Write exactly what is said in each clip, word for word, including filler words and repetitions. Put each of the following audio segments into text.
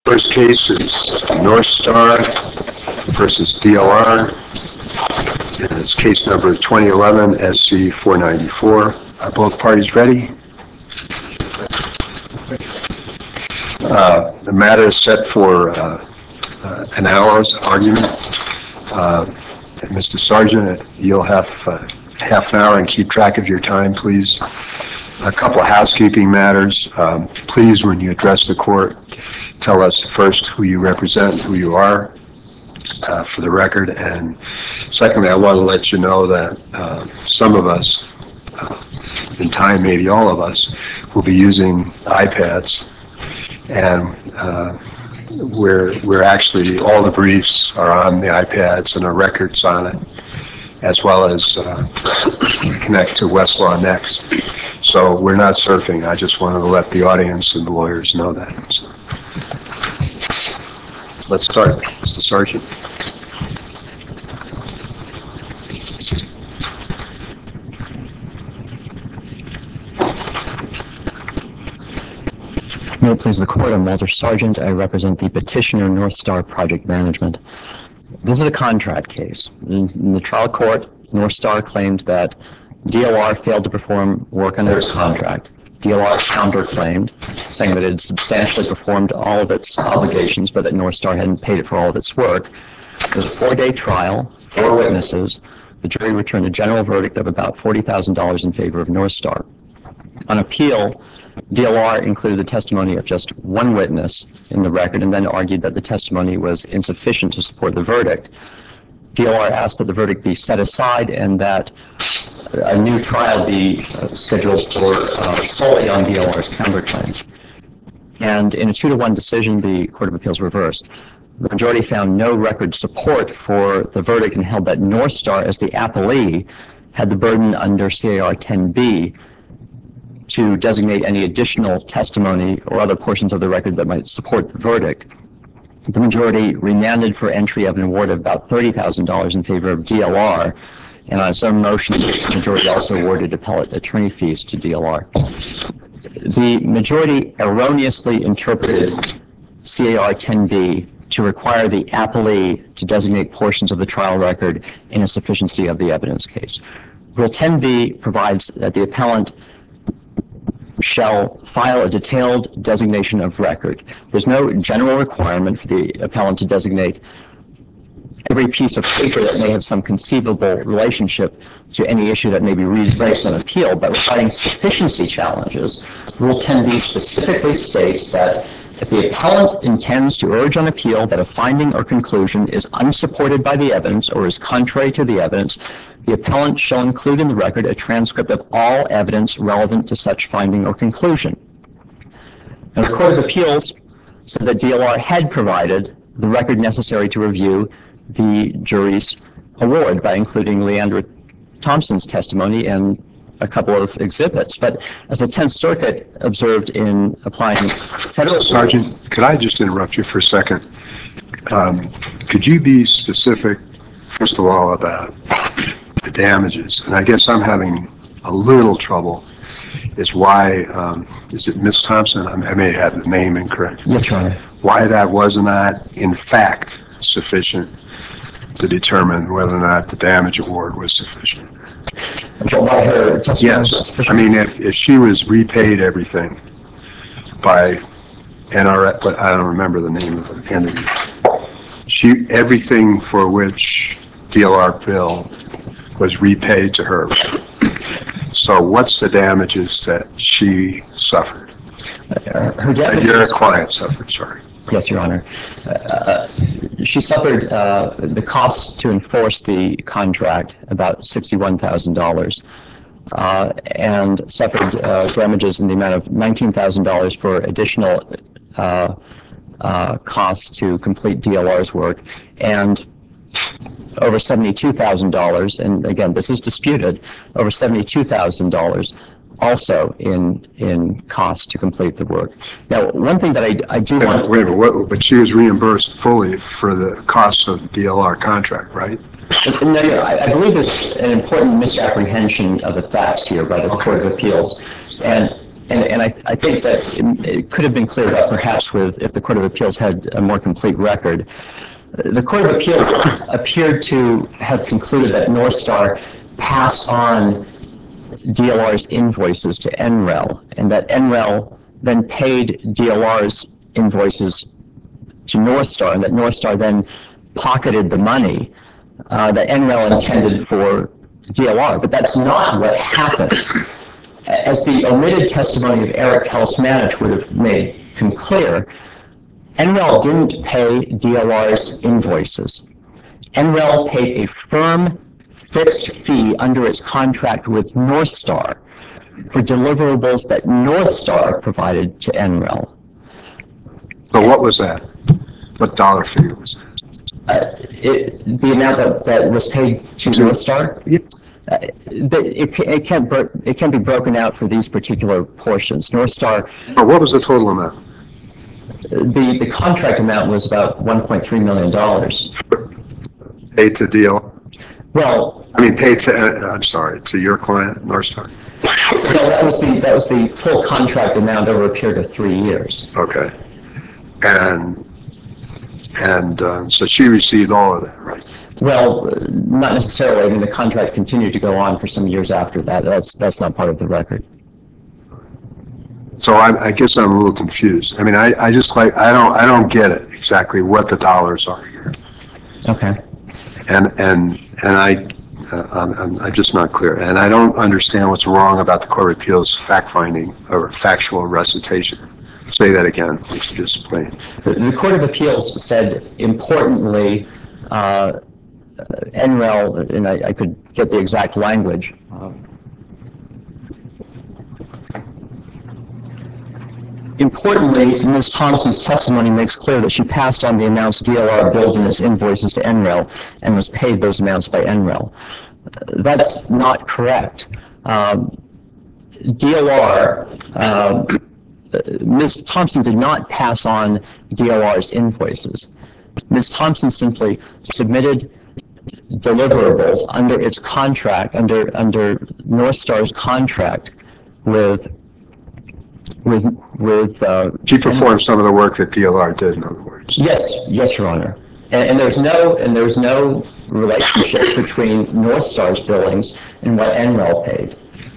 First case is North Star versus D L R. And it's case number twenty eleven S C four ninety-four. Are both parties ready? Uh, the matter is set for uh, uh, an hour's argument. Uh, Mister Sargent, you'll have uh, half an hour, and keep track of your time, please. A couple of housekeeping matters. Um, please, when you address the court, tell us first who you represent, who you are, uh, for the record. And secondly, I want to let you know that uh, some of us, uh, in time maybe all of us, will be using iPads. And uh, we're, we're actually, all the briefs are on the iPads and our records on it, as well as uh, connect to Westlaw Next. So we're not surfing. I just wanted to let the audience and the lawyers know that. So let's start, Mister Sargent. May it please the court, I'm Walter Sargent. I represent the petitioner, North Star Project Management. This is a contract case. In, in the trial court, North Star claimed that D L R failed to perform work under its contract. D L R counterclaimed, saying that it had substantially performed all of its obligations, but that North Star hadn't paid it for all of its work. It was a four-day trial, four witnesses. The jury returned a general verdict of about forty thousand dollars in favor of North Star. On appeal, D L R included the testimony of just one witness in the record and then argued that the testimony was insufficient to support the verdict. D L R asked that the verdict be set aside and that a new trial be uh, scheduled for uh, solely on D L R's counterclaims. And in a two to one decision, the Court of Appeals reversed. The majority found no record support for the verdict and held that North Star, as the appellee, had the burden under C A R ten B to designate any additional testimony or other portions of the record that might support the verdict. The majority remanded for entry of an award of about thirty thousand dollars in favor of D L R, and on its own motion, the majority also awarded appellate attorney fees to D L R. The majority erroneously interpreted C A R ten B to require the appellee to designate portions of the trial record in a sufficiency of the evidence case. Rule ten B provides that the appellant shall file a detailed designation of record. There's no general requirement for the appellant to designate every piece of paper that may have some conceivable relationship to any issue that may be raised on appeal, but regarding sufficiency challenges, Rule ten B specifically states that if the appellant intends to urge on appeal that a finding or conclusion is unsupported by the evidence or is contrary to the evidence, the appellant shall include in the record a transcript of all evidence relevant to such finding or conclusion. And the Court of Appeals said that D L R had provided the record necessary to review the jury's award by including Leandra Thompson's testimony and a couple of exhibits. But as the Tenth Circuit observed in applying federal... Sergeant, could I just interrupt you for a second? Um, could you be specific, first of all, about the damages? And I guess I'm having a little trouble is why, um, is it Miss Thompson? I may have the name incorrect. Yes, Your Honor. Why that was not, in fact, sufficient to determine whether or not the damage award was sufficient. Why her testimony Yes. was sufficient? I mean, if, if she was repaid everything by N R S, but I don't remember the name of the entity. She, everything for which D L R billed was repaid to her. So what's the damages that she suffered? Uh, her damages, that your client suffered, sorry. Yes, Your Honor. Uh, she suffered uh, the cost to enforce the contract, about sixty-one thousand dollars, uh, and suffered uh, damages in the amount of nineteen thousand dollars for additional uh, uh, costs to complete D L R's work, and over seventy-two thousand dollars, and again, this is disputed, over seventy-two thousand dollars also in in cost to complete the work. Now, one thing that I, I do wait, want... Wait a minute, but she was reimbursed fully for the costs of the D L R contract, right? No, no, I, I believe there's an important misapprehension of the facts here by the Okay. Court of Appeals. And And, and I, I think that it, it could have been cleared up perhaps with, if the Court of Appeals had a more complete record. The Court of Appeals appeared to have concluded that North Star passed on D L R's invoices to N R E L, and that N R E L then paid D L R's invoices to North Star, and that North Star then pocketed the money uh, that N R E L intended for D L R. But that's not what happened. As the omitted testimony of Eric Telesmanich would have made clear, N R E L didn't pay D L R's invoices. N R E L paid a firm, fixed fee under its contract with North Star for deliverables that North Star provided to N R E L. So what was that? What dollar figure was that? Uh, it, the amount that, that was paid to, to North Star? Yep. Uh, the, it, it, can't bro it can't be broken out for these particular portions. North Star... Oh, what was the total amount? The, the contract amount was about one point three million dollars. Paid to D L R? Well... I mean, paid to, uh, I'm sorry, to your client, North Star? No, that was the, that was the full contract amount over a period of three years. Okay. And, and uh, so she received all of that, right? Well, not necessarily. I mean, the contract continued to go on for some years after that. That's that's not part of the record. So I, I guess I'm a little confused. I mean, I, I just like I don't I don't get it exactly what the dollars are here. Okay. And and and I uh, I'm, I'm just not clear. And I don't understand what's wrong about the Court of Appeals fact finding or factual recitation. Say that again, please, just plain. The, the Court of Appeals said importantly. Uh, N R E L, and I, I could get the exact language. Um, importantly, Miz Thompson's testimony makes clear that she passed on the amounts D L R billed in its invoices to N R E L and was paid those amounts by N R E L. That's not correct. Um, D L R, uh, Miz Thompson did not pass on D L R's invoices. Miz Thompson simply submitted deliverables under its contract, under under North Star's contract with with with. Uh, she performed some of the work that D L R did, in other words. Yes, yes, Your Honor. And, and there's no and there's no relationship between North Star's billings and what N R E L paid.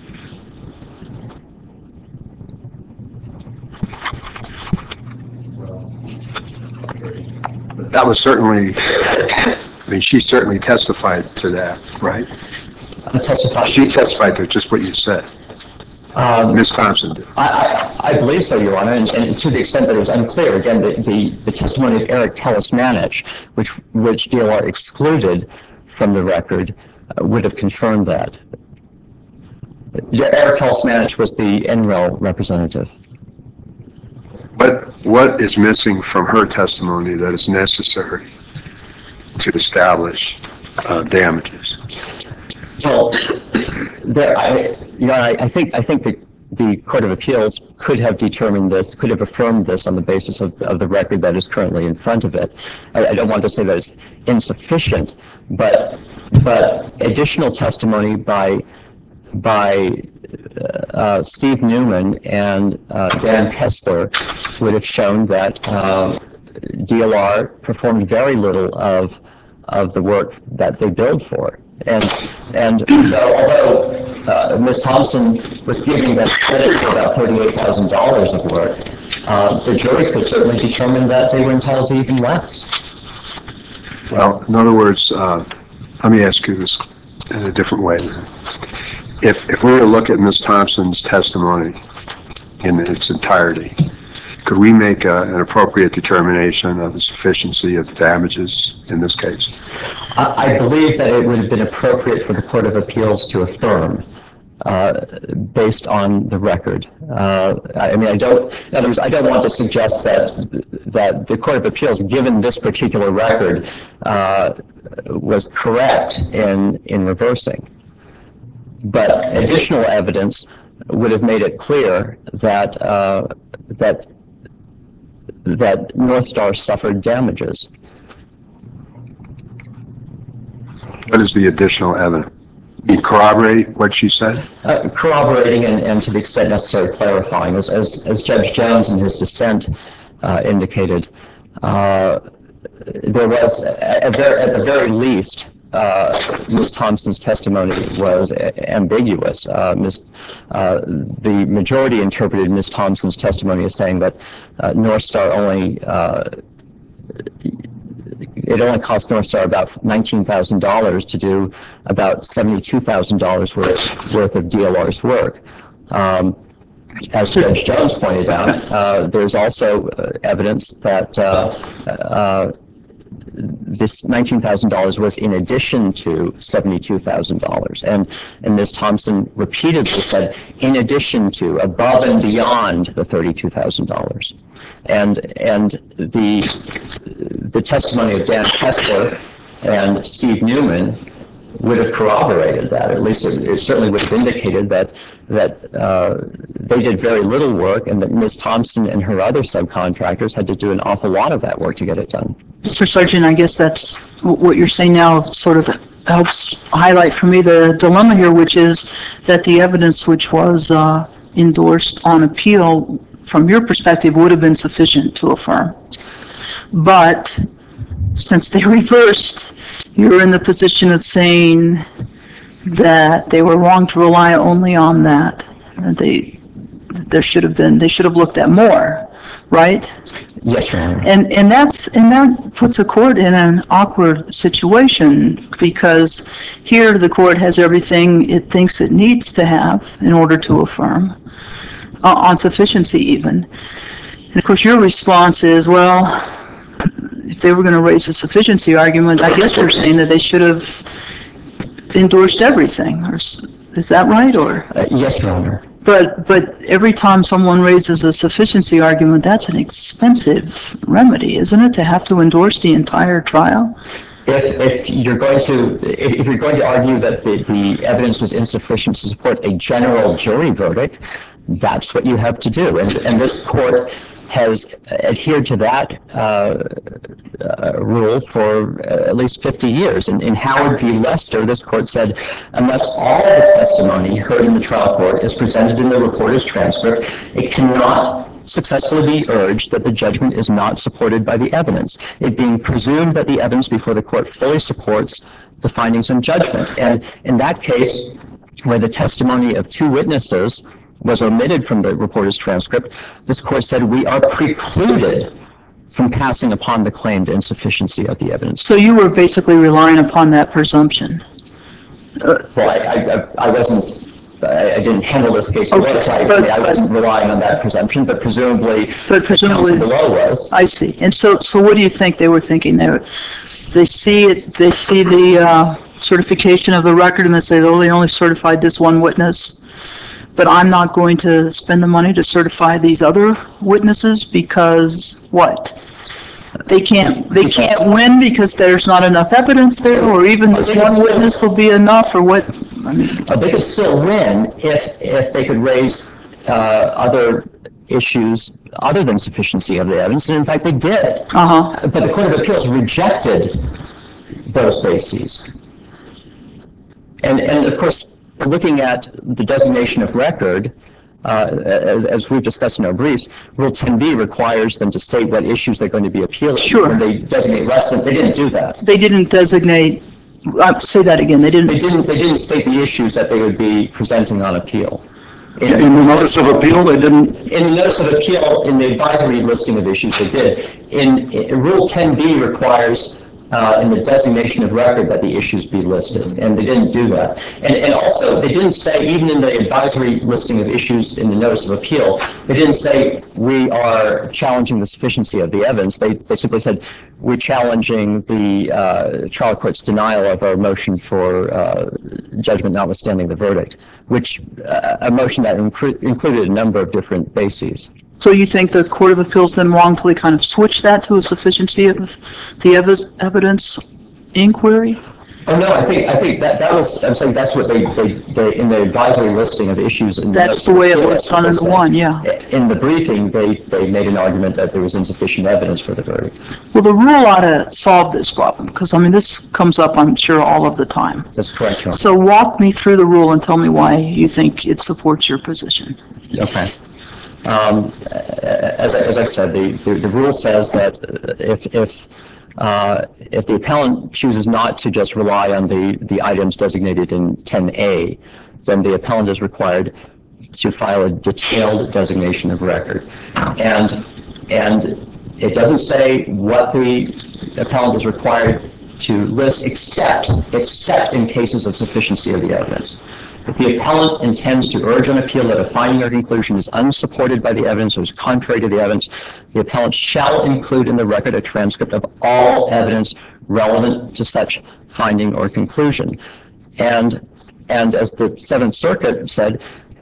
That was certainly. I mean, she certainly testified to that, right? Uh, testified. She testified to just what you said. Um, Miz Thompson did. I, I, I believe so, Your Honor, and, and to the extent that it was unclear, again, the, the, the testimony of Eric Telesmanich, which, which D L R excluded from the record, uh, would have confirmed that. Eric Telesmanich was the N R E L representative. What, what is missing from her testimony that is necessary to establish uh, damages? Well, there, I, you know, I, I think I think that the Court of Appeals could have determined this, could have affirmed this on the basis of, of the record that is currently in front of it. I, I don't want to say that it's insufficient, but but additional testimony by by uh, Steve Newman and uh, Dan Kessler would have shown that uh, D L R performed very little of of the work that they billed for. And and although uh, Miz Thompson was giving them credit for about thirty-eight thousand dollars of work, uh, the jury could certainly determine that they were entitled to even less. Well, in other words, uh, let me ask you this in a different way. If, if we were to look at Miz Thompson's testimony in its entirety, could we make a, an appropriate determination of the sufficiency of the damages in this case? I, I believe that it would have been appropriate for the Court of Appeals to affirm uh, based on the record. Uh, I mean, I don't, in other words, I don't want to suggest that, that the Court of Appeals, given this particular record, uh, was correct in, in reversing. But additional evidence would have made it clear that uh, that that North Star suffered damages. What is the additional evidence? You corroborate what she said? Uh, corroborating and, and to the extent necessary clarifying. As, as, as Judge Jones in his dissent uh, indicated, uh, there was, at, very, at the very least, uh, Miz Thompson's testimony was a- ambiguous. Uh, Miz Uh, the majority interpreted Miz Thompson's testimony as saying that uh, North Star only uh, it only cost North Star about nineteen thousand dollars to do about seventy-two thousand dollars worth, worth of D L R's work. Um, as Judge Jones pointed out, uh, there's also uh, evidence that uh, uh, this nineteen thousand dollars was in addition to seventy-two thousand dollars. And, and Miz Thompson repeatedly said, in addition to, above and beyond the thirty-two thousand dollars. And, and the, the testimony of Dan Kessler and Steve Newman would have corroborated that. At least it, it certainly would have indicated that that uh, they did very little work, and that Miz Thompson and her other subcontractors had to do an awful lot of that work to get it done. Mister Sargent, I guess that's what you're saying now sort of helps highlight for me the dilemma here, which is that the evidence which was uh, endorsed on appeal, from your perspective, would have been sufficient to affirm. But since they reversed, you're in the position of saying that they were wrong to rely only on that. That they, there should have been, they should have looked at more, right? Yes, Your Honor. And and that's and that puts a court in an awkward situation, because here the court has everything it thinks it needs to have in order to affirm, uh, on sufficiency even. And of course your response is, well, if they were going to raise a sufficiency argument, I guess you're saying that they should have endorsed everything. Or, is that right? Or Uh, yes, Your Honor. But but every time someone raises a sufficiency argument, that's an expensive remedy, isn't it, to have to endorse the entire trial? If, if you're going to if, if you're going to argue that the, the evidence was insufficient to support a general jury verdict, that's what you have to do. And, and this court has adhered to that uh, uh, rule for uh, at least fifty years. In, in Howard v. Lester, this court said, unless all the testimony heard in the trial court is presented in the reporter's transcript, it cannot successfully be urged that the judgment is not supported by the evidence, it being presumed that the evidence before the court fully supports the findings and judgment. And in that case, where the testimony of two witnesses was omitted from the reporter's transcript, this court said we are precluded from passing upon the claimed insufficiency of the evidence. So you were basically relying upon that presumption. Uh, well, I, I, I wasn't, I, I didn't handle this case below, Okay, so I, but, I wasn't relying on that presumption, but presumably, but presumably the counsel below was. I see. And so, so what do you think they were thinking there? They see it. They see the uh, certification of the record, and they say, "Oh, they only certified this one witness." But I'm not going to spend the money to certify these other witnesses because what? They can't. They can't win because there's not enough evidence there, or even this one witness will be enough, or what? I mean, Uh, they could still win if if they could raise uh, other issues other than sufficiency of the evidence, and in fact they did. uh-huh. But the Court of Appeals rejected those bases. And and of course, looking at the designation of record, uh, as, as we've discussed in our briefs, Rule ten B requires them to state what issues they're going to be appealing. Sure. When they designate less than, they didn't do that. They didn't designate. Uh, say that again. They didn't. They didn't. They didn't state the issues that they would be presenting on appeal. In the notice of appeal, they didn't? In the notice of appeal, in the advisory listing of issues, they did. In, in Rule ten B requires uh, in the designation of record that the issues be listed, and they didn't do that. And, and also, they didn't say, even in the advisory listing of issues in the notice of appeal, they didn't say we are challenging the sufficiency of the evidence. They, they simply said we're challenging the uh, trial court's denial of our motion for uh, judgment notwithstanding the verdict, which uh, a motion that inclu- included a number of different bases. So you think the Court of Appeals then wrongfully kind of switched that to a sufficiency of the ev- evidence inquiry? Oh, no, I think, I think that, that was, I'm saying that's what they, they, they, in the advisory listing of issues. in That's the way it was that's what done they in the said. one, yeah. In the briefing, they, they made an argument that there was insufficient evidence for the verdict. Well, the rule ought to solve this problem, because, I mean, this comes up, I'm sure, all of the time. That's correct, Your Honor. So walk me through the rule and tell me why you think it supports your position. Okay. Um, as, I, as I said, the, the, the rule says that if, if, uh, if the appellant chooses not to just rely on the, the items designated in ten A, then the appellant is required to file a detailed designation of record. And, and it doesn't say what the appellant is required to list except, except in cases of sufficiency of the evidence. If the appellant intends to urge on appeal that a finding or conclusion is unsupported by the evidence or is contrary to the evidence, the appellant shall include in the record a transcript of all evidence relevant to such finding or conclusion. And, and as the Seventh Circuit said,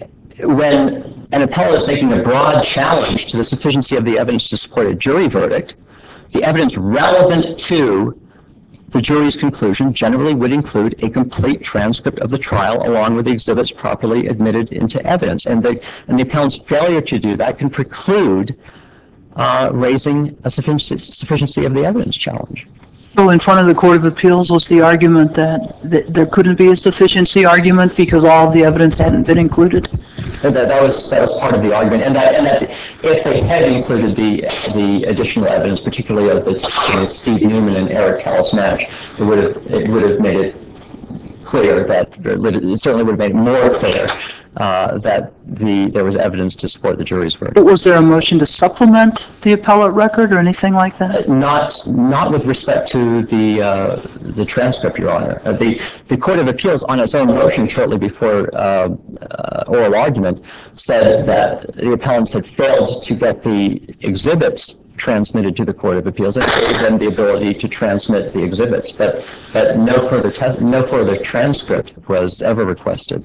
when an appellant is making a broad challenge to the sufficiency of the evidence to support a jury verdict, the evidence relevant to the jury's conclusion generally would include a complete transcript of the trial along with the exhibits properly admitted into evidence. And the, and the appellant's failure to do that can preclude uh, raising a sufficiency, sufficiency of the evidence challenge. So in front of the Court of Appeals was the argument that, that there couldn't be a sufficiency argument because all of the evidence hadn't been included? And that, that was that was part of the argument, and that and that if they had included the the additional evidence, particularly of the testimony of Steve Newman and Eric Callis Match, it would have it would have made it clear that it certainly would have made it more clear uh, that the there was evidence to support the jury's verdict. But was there a motion to supplement the appellate record or anything like that? Not not with respect to the uh, the transcript, Your Honor. Uh, the the Court of Appeals, on its own motion shortly before uh, uh, oral argument, said that the appellants had failed to get the exhibits transmitted to the Court of Appeals and gave them the ability to transmit the exhibits, but but no further te- no further transcript was ever requested.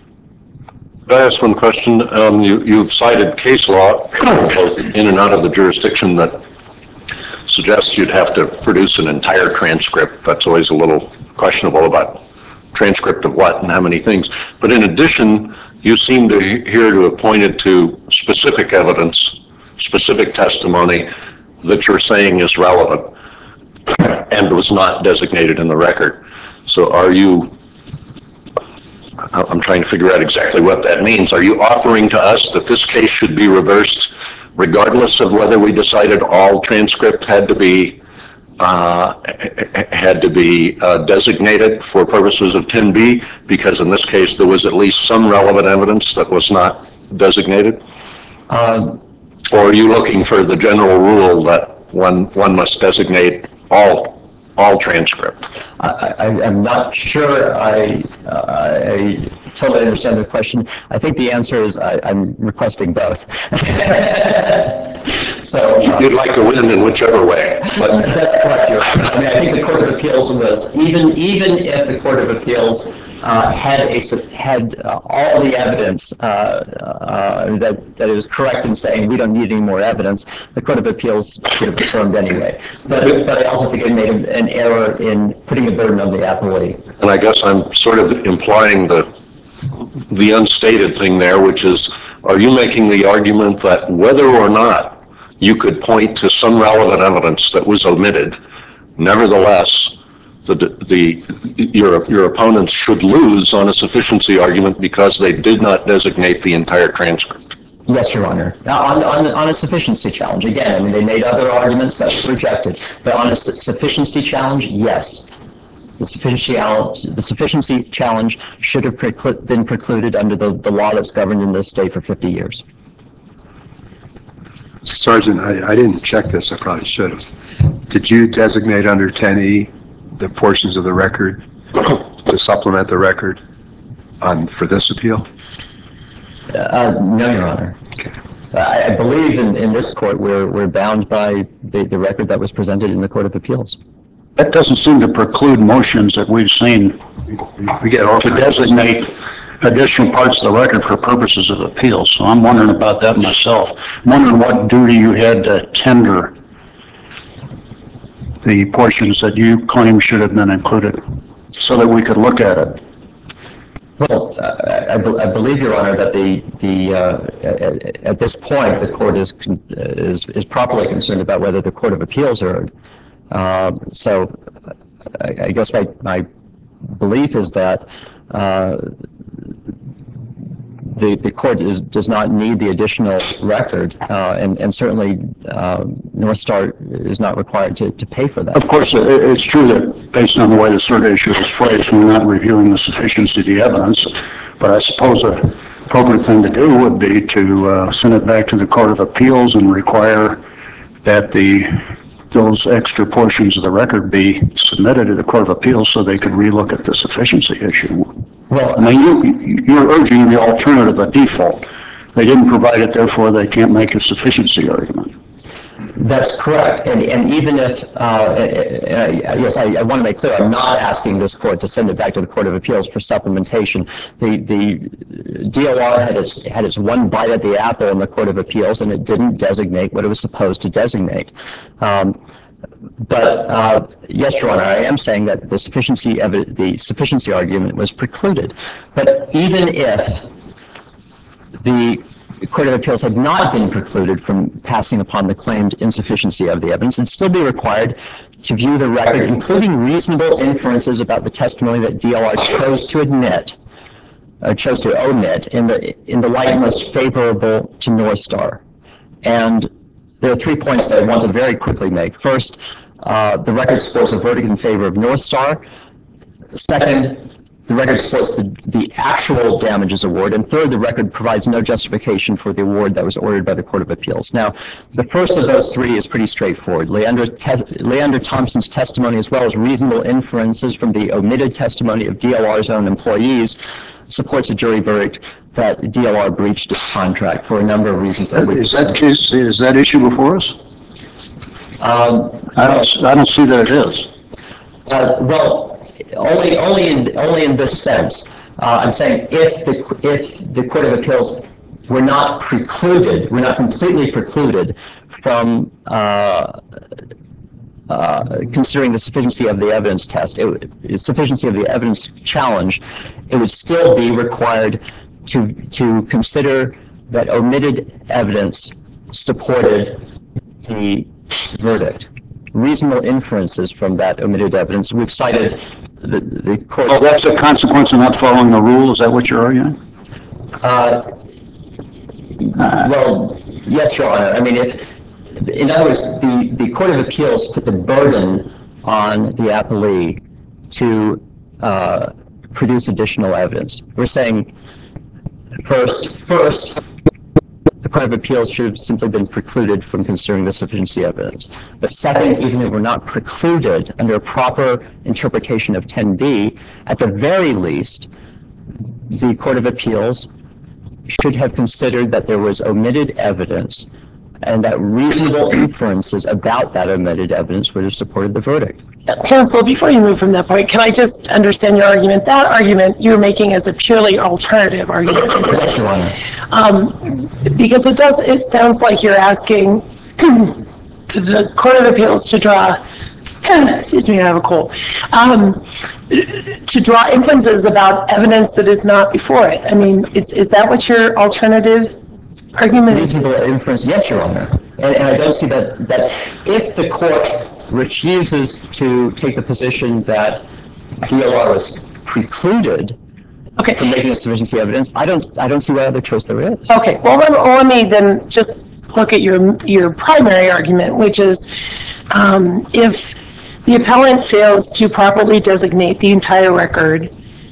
Could I ask one question? Um, you, you've cited case law, both in and out of the jurisdiction, that suggests you'd have to produce an entire transcript. That's always a little questionable about transcript of what and how many things. But in addition, you seem to here to have pointed to specific evidence, specific testimony that you're saying is relevant and was not designated in the record. So are you, I'm trying to figure out exactly what that means. Are you offering to us that this case should be reversed regardless of whether we decided all transcript had to be uh, had to be uh, designated for purposes of ten B, because in this case there was at least some relevant evidence that was not designated? Um, or are you looking for the general rule that one one must designate all all transcript? I, I, I'm not sure I, uh, I totally understand the question. I think the answer is I, I'm requesting both. So uh, you'd like to win in whichever way. But that's correct, Your Honor. I mean, I think the Court of Appeals was, even even if the Court of Appeals uh, had a had uh, all the evidence uh, uh, that that it was correct in saying we don't need any more evidence, the Court of Appeals should have confirmed anyway. But but I also think it made an error in putting the burden on the appellee. And I guess I'm sort of implying the the unstated thing there, which is, are you making the argument that whether or not you could point to some relevant evidence that was omitted, nevertheless, the, the, your, your opponents should lose on a sufficiency argument because they did not designate the entire transcript? Yes, Your Honor. Now, on, on, on a sufficiency challenge, again, I mean, they made other arguments that were rejected, but on a su- sufficiency challenge, yes. The sufficiency, the sufficiency challenge should have preclu- been precluded under the, the law that's governed in this state for fifty years. Sergeant, I, I didn't check this, I probably should have. Did you designate under ten E the portions of the record to supplement the record on, for this appeal? Uh, no, Your Honor. Okay. I, I believe in, in this court we're, we're bound by the, the record that was presented in the Court of Appeals. That doesn't seem to preclude motions that we've seen We get all to designate additional parts of the record for purposes of appeals. So I'm wondering about that myself. I'm wondering what duty you had to tender the portions that you claim should have been included. so that we could look at it? Well, I, I, be- I believe, Your Honor, that the the uh, at, at this point the court is con- is is properly concerned about whether the Court of Appeals heard. Um, so, I, I guess my my belief is that uh, the the court is does not need the additional record, uh, and and certainly um, North Star is not required to, to pay for that. Of course, it, it's true that based on the way the cert issue is phrased, we're not reviewing the sufficiency of the evidence, but I suppose a appropriate thing to do would be to uh, send it back to the Court of Appeals and require that the those extra portions of the record be submitted to the Court of Appeals so they could relook at the sufficiency issue. Well, I mean, you, you're urging the alternative, a default. They didn't provide it, therefore they can't make a sufficiency argument. That's correct, and and even if, uh, and I, yes, I, I want to make clear, I'm not asking this court to send it back to the Court of Appeals for supplementation. The the D O R had its had its one bite at the apple in the Court of Appeals, and it didn't designate what it was supposed to designate. Um, but uh, yes, Your Honor, I am saying that the sufficiency evi- the sufficiency argument was precluded. But even if the the Court of Appeals had not been precluded from passing upon the claimed insufficiency of the evidence, it'd still be required to view the record, including reasonable inferences about the testimony that D L R chose to admit, uh, chose to omit, in the in the light most favorable to North Star. And there are three points that I want to very quickly make. First, uh, the record supports a verdict in favor of North Star. Second, the record supports the, the actual damages award. And third, the record provides no justification for the award that was ordered by the Court of Appeals. Now, the first of those three is pretty straightforward. Leander, Te- Leander Thompson's testimony, as well as reasonable inferences from the omitted testimony of D L R's own employees, supports a jury verdict that D L R breached its contract for a number of reasons. That Is that case, is that issue before us? Um, I don't, I don't see that it is. Uh, well, only only in only in this sense. Uh, I'm saying if the if the Court of Appeals were not precluded, we're not completely precluded from uh, uh, considering the sufficiency of the evidence test, it would, sufficiency of the evidence challenge, it would still be required to to consider that omitted evidence supported the verdict. Reasonable inferences from that omitted evidence. We've cited the, the court. Oh, that's a consequence of not following the rule? Is that what you're arguing? Uh, well, yes, Your Honor. I mean, if, in other words, the, the Court of Appeals put the burden on the appellee to uh, produce additional evidence. We're saying, first, first, the Court of Appeals should have simply been precluded from considering the sufficiency evidence. But second, even if we're not precluded under a proper interpretation of ten B, at the very least, the Court of Appeals should have considered that there was omitted evidence and that reasonable inferences about that omitted evidence would have supported the verdict. Counsel, before you move from that point, can I just understand your argument? That argument you're making as a purely alternative argument. Yes, Your Honor. Um, because it does, it sounds like you're asking the Court of Appeals to draw, excuse me, I have a cold, um, to draw inferences about evidence that is not before it. I mean, is, is that what your alternative argument is? Reasonable inference, yes, Your Honor. And, and I don't see that, that if the court refuses to take the position that D L R was precluded Okay. from making a sufficiency evidence, I don't, I don't see what other choice there is. Okay, well, let, let me then just look at your your primary argument, which is um, if the appellant fails to properly designate the entire record,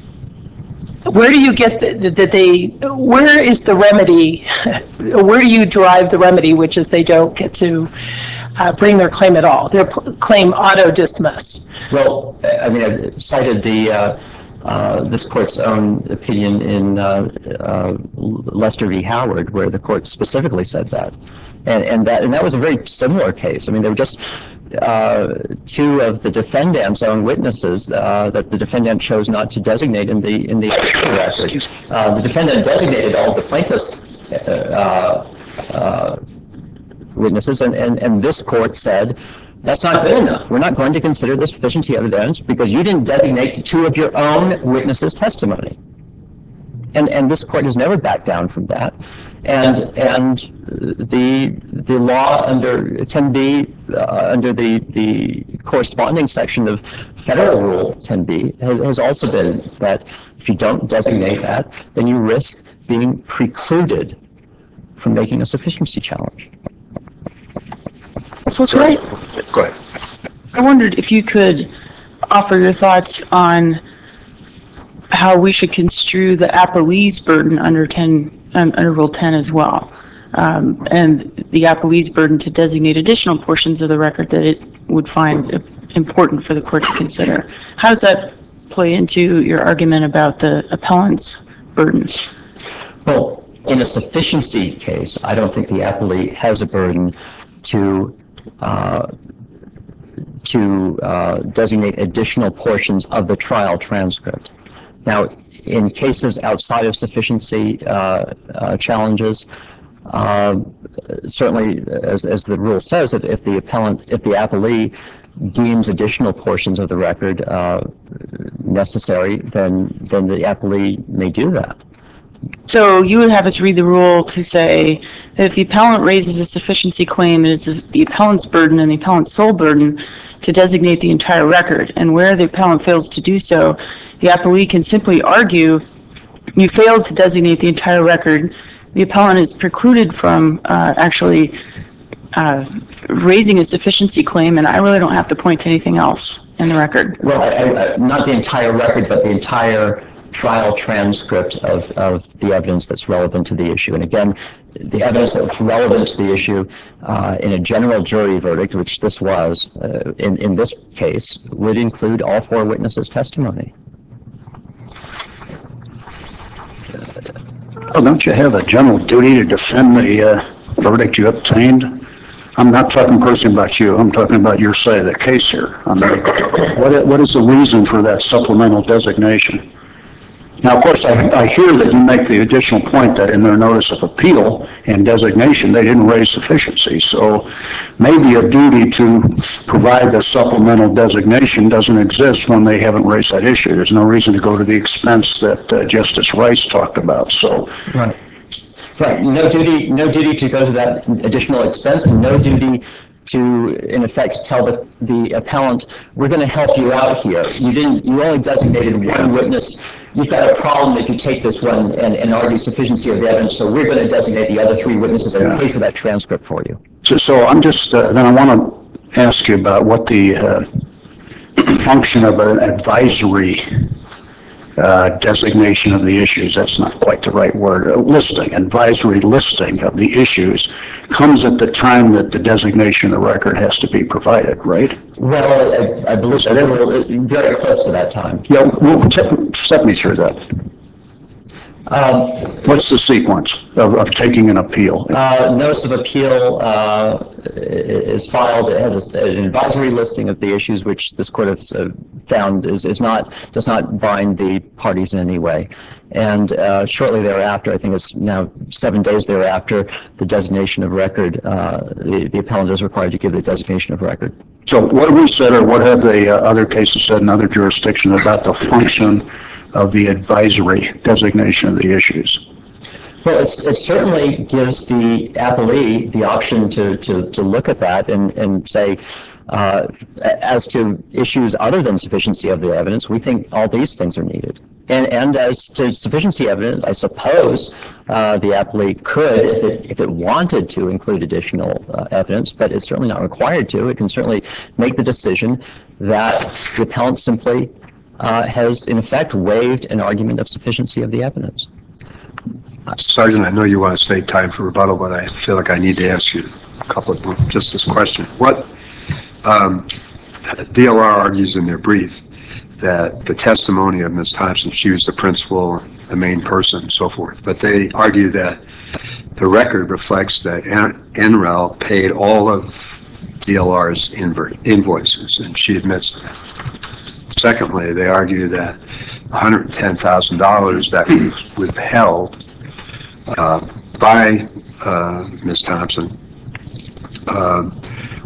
where do you get that the, they, where is the remedy, where do you derive the remedy, which is they don't get to uh, bring their claim at all, their pl- claim auto-dismiss? Well, I mean, I've cited the, uh, uh, this court's own opinion in uh, uh, Lester v. Howard, where the court specifically said that. And, and that and that was a very similar case. I mean, there were just uh, two of the defendant's own witnesses uh, that the defendant chose not to designate in the in the record. Uh, the defendant designated all of the plaintiff's uh, uh, witnesses, and, and, and this court said That's not good enough. We're not going to consider the sufficiency of evidence because you didn't designate two of your own witnesses' testimony. And, and this court has never backed down from that. And, and the, the law under ten B, uh, under the, the corresponding section of Federal Rule ten B has, has also been that if you don't designate that, then you risk being precluded from making a sufficiency challenge. So it's right. Go ahead. I wondered if you could offer your thoughts on how we should construe the appellee's burden under ten, um, under Rule ten as well, um, and the appellee's burden to designate additional portions of the record that it would find important for the court to consider. How does that play into your argument about the appellant's burden? Well, in a sufficiency case, I don't think the appellee has a burden to uh, to uh, designate additional portions of the trial transcript. Now, in cases outside of sufficiency uh, uh, challenges, uh, certainly, as, as the rule says, if, if the appellant, if the appellee deems additional portions of the record uh, necessary, then then the appellee may do that. So you would have us read the rule to say that if the appellant raises a sufficiency claim, it is the appellant's burden and the appellant's sole burden to designate the entire record. And where the appellant fails to do so, the appellee can simply argue, you failed to designate the entire record. The appellant is precluded from uh, actually uh, raising a sufficiency claim, and I really don't have to point to anything else in the record. Well, I, I, not the entire record, but the entire trial transcript of, of the evidence that's relevant to the issue. And again, the evidence that's relevant to the issue uh, in a general jury verdict, which this was, uh, in, in this case, would include all four witnesses' testimony. Well, don't you have a general duty to defend the uh, verdict you obtained? I'm not talking personally about you. I'm talking about your side of the case here. I mean, what, what is the reason for that supplemental designation? Now, of course, I, I hear that you make the additional point that in their notice of appeal and designation, they didn't raise sufficiency. So maybe a duty to provide the supplemental designation doesn't exist when they haven't raised that issue. There's no reason to go to the expense that uh, Justice Rice talked about. So, right. Right. No duty, no duty to go to that additional expense, and no duty to, in effect, tell the, the appellant, we're going to help you out here. You didn't, you only designated one witness. You've got a problem if you take this one and, and argue sufficiency of the evidence, so we're going to designate the other three witnesses and yeah. pay for that transcript for you. So, so I'm just, uh, then I want to ask you about what the uh, function of an advisory Uh, designation of the issues, that's not quite the right word, uh, listing, advisory listing of the issues comes at the time that the designation of the record has to be provided, right? Well, I, I believe so. We're very close to that time. Yeah, well, t- step me through that. Um, What's the sequence of, of taking an appeal? Uh, notice of appeal uh, is filed. It has a, an advisory listing of the issues, which this court has uh, found is, is not does not bind the parties in any way. And uh, shortly thereafter, I think it's now seven days thereafter, the designation of record. Uh, the, the appellant is required to give the designation of record. So, what have we said, or what have the uh, other cases said in other jurisdictions about the function of the advisory designation of the issues? Well, it's, it certainly gives the appellee the option to, to, to look at that and, and say, uh, as to issues other than sufficiency of the evidence, we think all these things are needed. And, and as to sufficiency evidence, I suppose uh, the appellee could, if it, if it wanted to, include additional uh, evidence, but it's certainly not required to. It can certainly make the decision that the appellant simply Uh, has, in effect, waived an argument of sufficiency of the evidence. Sergeant, I know you want to save time for rebuttal, but I feel like I need to ask you a couple of, just this question. What, um, D L R argues in their brief that the testimony of Miz Thompson, she was the principal, the main person, and so forth, but they argue that the record reflects that N R E L paid all of D L R's invoices, and she admits that. Secondly, they argue that one hundred ten thousand dollars that was withheld uh, by uh, Miz Thompson uh,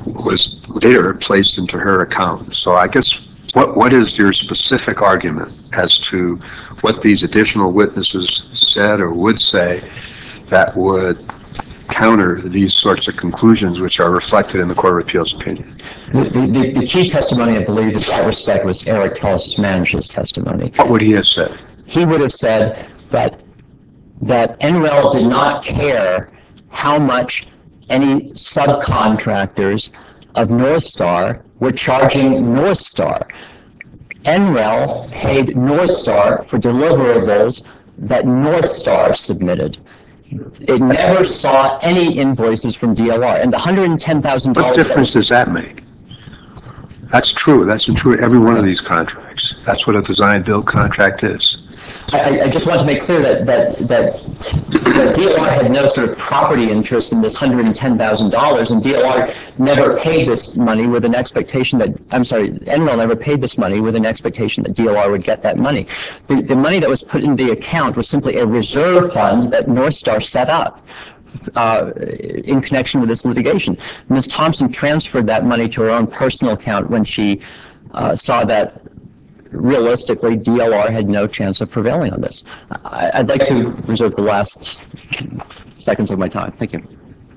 was later placed into her account. So I guess, what, what is your specific argument as to what these additional witnesses said or would say that would counter these sorts of conclusions which are reflected in the Court of Appeals opinion? The, the, the key testimony, I believe, in that respect was Eric Tellis-Manage's testimony. What would he have said? He would have said that that N R E L did not care how much any subcontractors of North Star were charging North Star. N R E L paid North Star for deliverables that North Star submitted. It never saw any invoices from D L R, and the one hundred ten thousand dollars... What difference does that make? That's true. That's true in every one of these contracts. That's what a design-build contract is. I, I just want to make clear that, that, that, that D L R had no sort of property interest in this one hundred ten thousand dollars, and D L R never paid this money with an expectation that, I'm sorry, N R E L never paid this money with an expectation that D L R would get that money. The, the money that was put in the account was simply a reserve fund that North Star set up uh, in connection with this litigation. Miz Thompson transferred that money to her own personal account when she uh, saw that realistically, D L R had no chance of prevailing on this. I, I'd like to reserve the last seconds of my time. Thank you.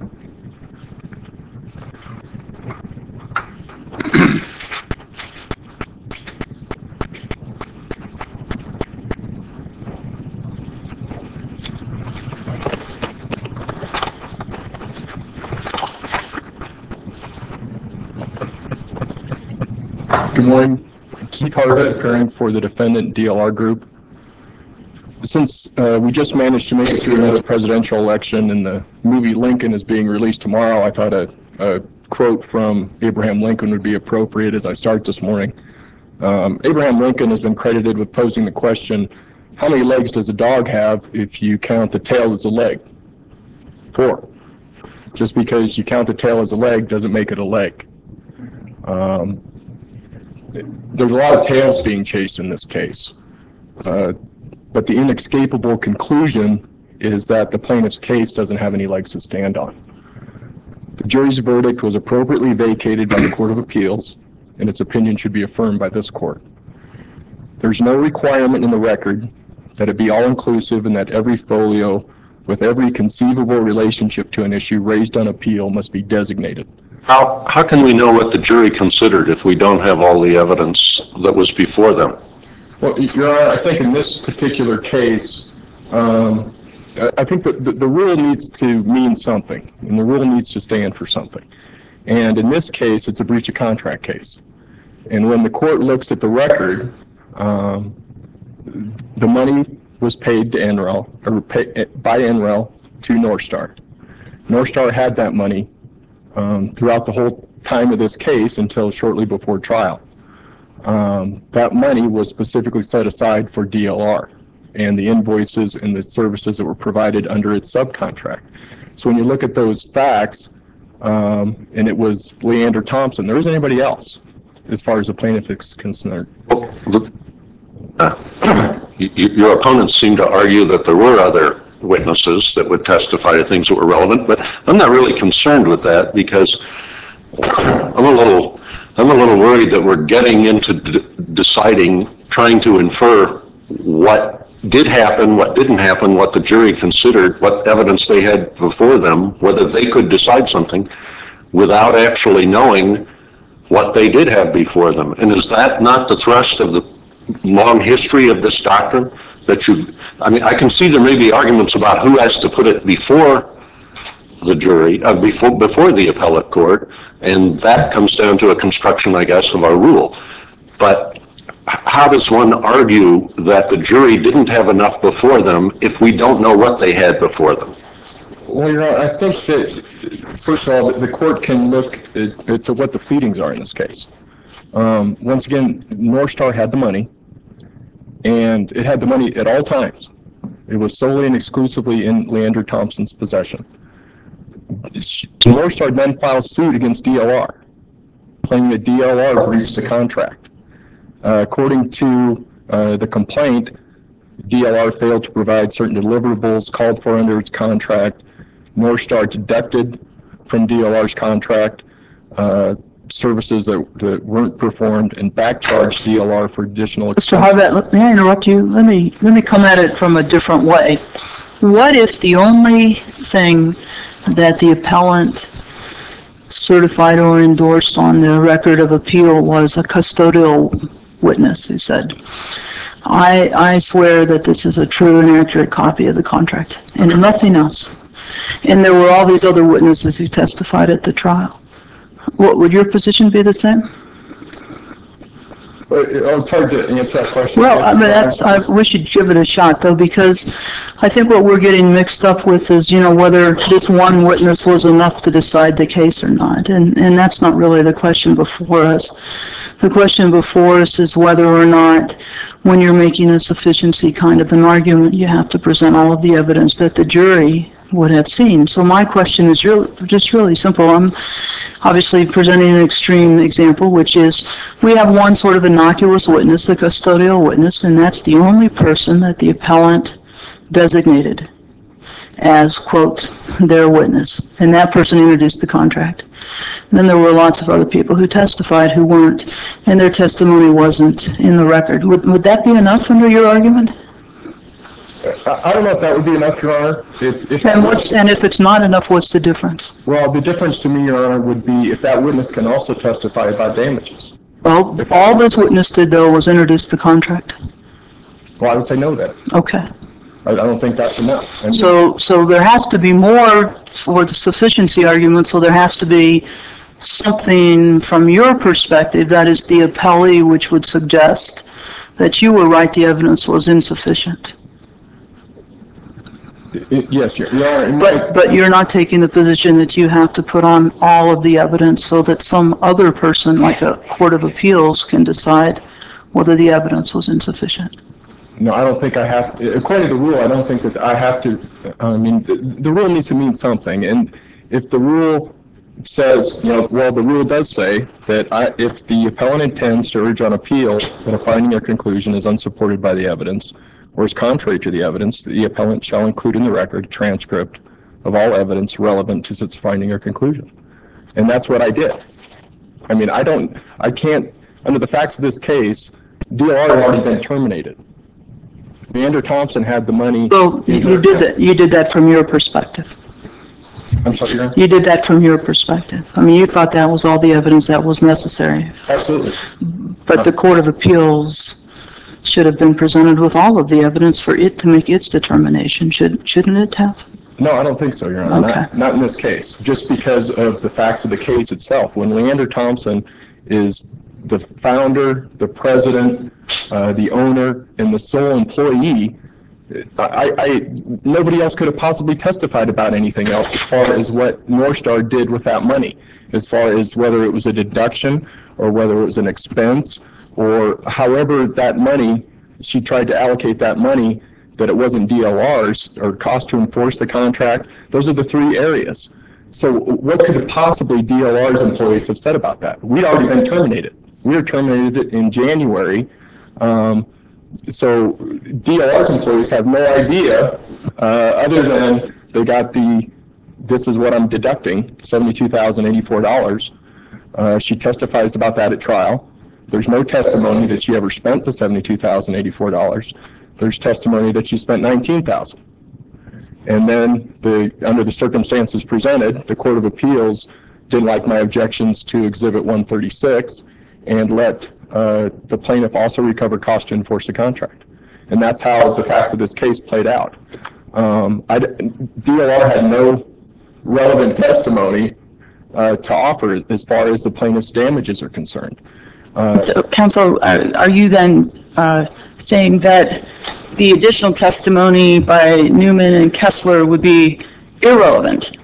Good morning. Keith Harvett, appearing for the defendant D L R Group. Since uh, we just managed to make it through another presidential election and the movie Lincoln is being released tomorrow, I thought a, a quote from Abraham Lincoln would be appropriate as I start this morning. Um, Abraham Lincoln has been credited with posing the question, how many legs does a dog have if you count the tail as a leg? Four. Just because you count the tail as a leg doesn't make it a leg. Um, There's a lot of tails being chased in this case, uh, but the inescapable conclusion is that the plaintiff's case doesn't have any legs to stand on. The jury's verdict was appropriately vacated by the Court of Appeals, and its opinion should be affirmed by this court. There's no requirement in the record that it be all-inclusive and that every folio with every conceivable relationship to an issue raised on appeal must be designated. How, how can we know what the jury considered if we don't have all the evidence that was before them? Well, Your Honor, I think in this particular case, um, I think that the, the rule needs to mean something, and the rule needs to stand for something. And in this case, it's a breach of contract case. And when the court looks at the record, um, the money was paid to N R E L, or pay, by N R E L to North Star. North Star had that money Um, throughout the whole time of this case until shortly before trial. Um, that money was specifically set aside for D L R and the invoices and the services that were provided under its subcontract. So when you look at those facts, um, and it was Leander Thompson, there isn't anybody else as far as the plaintiff is concerned. Well, look, uh, y- your opponents seem to argue that there were other witnesses that would testify to things that were relevant, but I'm not really concerned with that because I'm a little, I'm a little worried that we're getting into d- deciding, trying to infer what did happen, what didn't happen, what the jury considered, what evidence they had before them, whether they could decide something without actually knowing what they did have before them. And is that not the thrust of the long history of this doctrine? That you, I mean, I can see there may be arguments about who has to put it before the jury, uh, before before the appellate court, and that comes down to a construction, I guess, of our rule. But how does one argue that the jury didn't have enough before them if we don't know what they had before them? Well, Your Honor, I think that, first of all, the court can look at, at to what the pleadings are in this case. Um, once again, North Star had the money, and it had the money at all times. It was solely and exclusively in Leander Thompson's possession. North Star then filed suit against D L R, claiming that D L R breached the contract. Uh, according to uh, the complaint, D L R failed to provide certain deliverables called for under its contract. North Star deducted from D L R's contract uh, services that, that weren't performed and back charged D L R for additional Mister expenses. Harbat, let- may I interrupt you? Let me, let me come at it from a different way. What if the only thing that the appellant certified or endorsed on the record of appeal was a custodial witness who said, I, I swear that this is a true and accurate copy of the contract, and nothing else. And there were all these other witnesses who testified at the trial. What, would your position be the same? But it- oh, it's hard to answer that question. Well, I mean, that's, I, we should give it a shot, though, because I think what we're getting mixed up with is, you know, whether this one witness was enough to decide the case or not, and, and that's not really the question before us. The question before us is whether or not, when you're making a sufficiency kind of an argument, you have to present all of the evidence that the jury would have seen. So my question is real, just really simple. I'm obviously presenting an extreme example, which is we have one sort of innocuous witness, a custodial witness, and that's the only person that the appellant designated as, quote, their witness. And that person introduced the contract. Then there were lots of other people who testified who weren't, and their testimony wasn't in the record. Would, would that be enough under your argument? I I don't know if that would be enough, Your Honor. If, if, And what's, and if it's not enough, what's the difference? well, the difference to me, Your Honor, would be if that witness can also testify about damages. Well, all this witness did, though, was introduce the contract. Well, I would say no then. Okay. I, I don't think that's enough. I mean, So, so there has to be more for the sufficiency argument, so there has to be something from your perspective, that is the appellee, which would suggest that you were right, the evidence was insufficient. it- yes, Your Your Honor. in my- But, but you're not taking the position that you have to put on all of the evidence so that some other person, like a court of appeals, can decide whether the evidence was insufficient. No, I don't think I have, according to the rule, I don't think that I have to, I mean, the, the rule needs to mean something. And if the rule says, you know, well, the rule does say that I, if the appellant intends to urge on appeal that a finding or conclusion is unsupported by the evidence or is contrary to the evidence, the appellant shall include in the record transcript of all evidence relevant to its finding or conclusion. And that's what I did. I mean, I don't, I can't, under the facts of this case, D L R had already been terminated. Leander Thompson had the money. So you you did that, you did that from your perspective. I'm sorry, Your Honor? You did that from your perspective. I mean, you thought that was all the evidence that was necessary. Absolutely. But the Court of Appeals should have been presented with all of the evidence for it to make its determination, should, shouldn't it have? No, I don't think so, Your Honor. Okay. Not, not in this case, just because of the facts of the case itself. When Leander Thompson is the founder, the president, uh, the owner, and the sole employee, I, I, nobody else could have possibly testified about anything else as far as what Northstar did with that money, as far as whether it was a deduction or whether it was an expense, or however that money, she tried to allocate that money, that it wasn't D L R's or cost to enforce the contract. Those are the three areas. So what could possibly D L R's employees have said about that? We'd already been terminated. We were terminated in January. Um, so D L R's employees have no idea, uh, other than they got the, this is what I'm deducting, seventy-two thousand eighty-four dollars. Uh, she testifies about that at trial. There's no testimony that she ever spent the seventy-two thousand eighty-four dollars. There's testimony that she spent nineteen thousand dollars. And then the, under the circumstances presented, the Court of Appeals didn't like my objections to Exhibit one thirty-six and let uh, the plaintiff also recover cost to enforce the contract. And that's how the facts of this case played out. Um, I, D L R had no relevant testimony uh, to offer as far as the plaintiff's damages are concerned. Uh, So, counsel, are are you then uh, saying that the additional testimony by Newman and Kessler would be irrelevant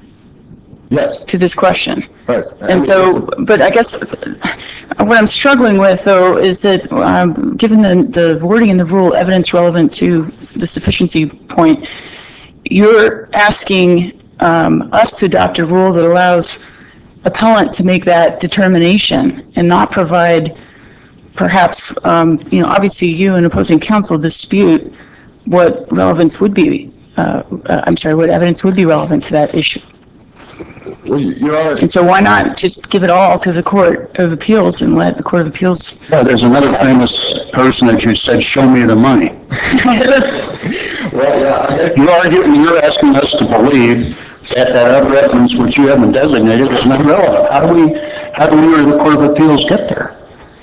yes. to this question? Right. And so, but I guess what I'm struggling with, though, is that um, given the, the wording in the rule, evidence relevant to the sufficiency point, you're asking um, us to adopt a rule that allows appellant to make that determination and not provide, perhaps, um, you know, obviously you and opposing counsel dispute what relevance would be, uh, uh, I'm sorry, what evidence would be relevant to that issue. Well, Your Honor, And so why not just give it all to the Court of Appeals and let the Court of Appeals? Yeah, there's another famous person that you said, show me the money. well, yeah, I guess, You're arguing, you're asking us to believe that that other evidence which you haven't designated is not relevant. How do we, how do we or the Court of Appeals get there?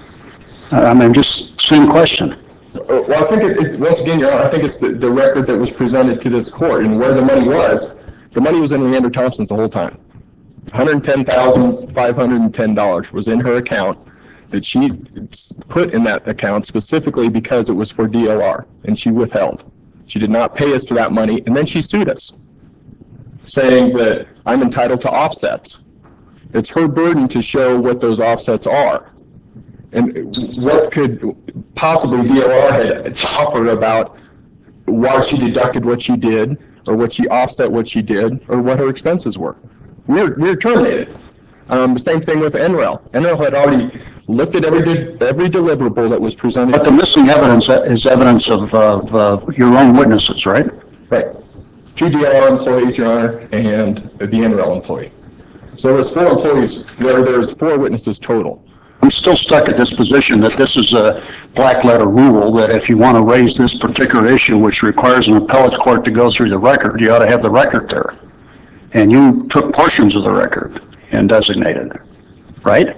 I mean, just same question. well, I think it, it's, once again, Your Honor, I think it's the, the record that was presented to this court and where the money was. The money was in Leander Thompson's the whole time. one hundred ten thousand five hundred ten dollars was in her account that she put in that account specifically because it was for D L R, and she withheld. She did not pay us for that money, and then she sued us, saying that I'm entitled to offsets. It's her burden to show what those offsets are. And what could possibly D L R had to offer about why she deducted what she did, or what she offset what she did, or what her expenses were. We were, we were terminated. Um, the same thing with N R E L. N R E L had already looked at every every deliverable that was presented. But the missing evidence is evidence of, of, of your own witnesses, right? Right. Two D L R employees, Your Honor, and the N R E L employee. So there's four employees, there, there's four witnesses total. I'm still stuck at this position that this is a black letter rule, that if you want to raise this particular issue, which requires an appellate court to go through the record, you ought to have the record there. And you took portions of the record and designated it, right?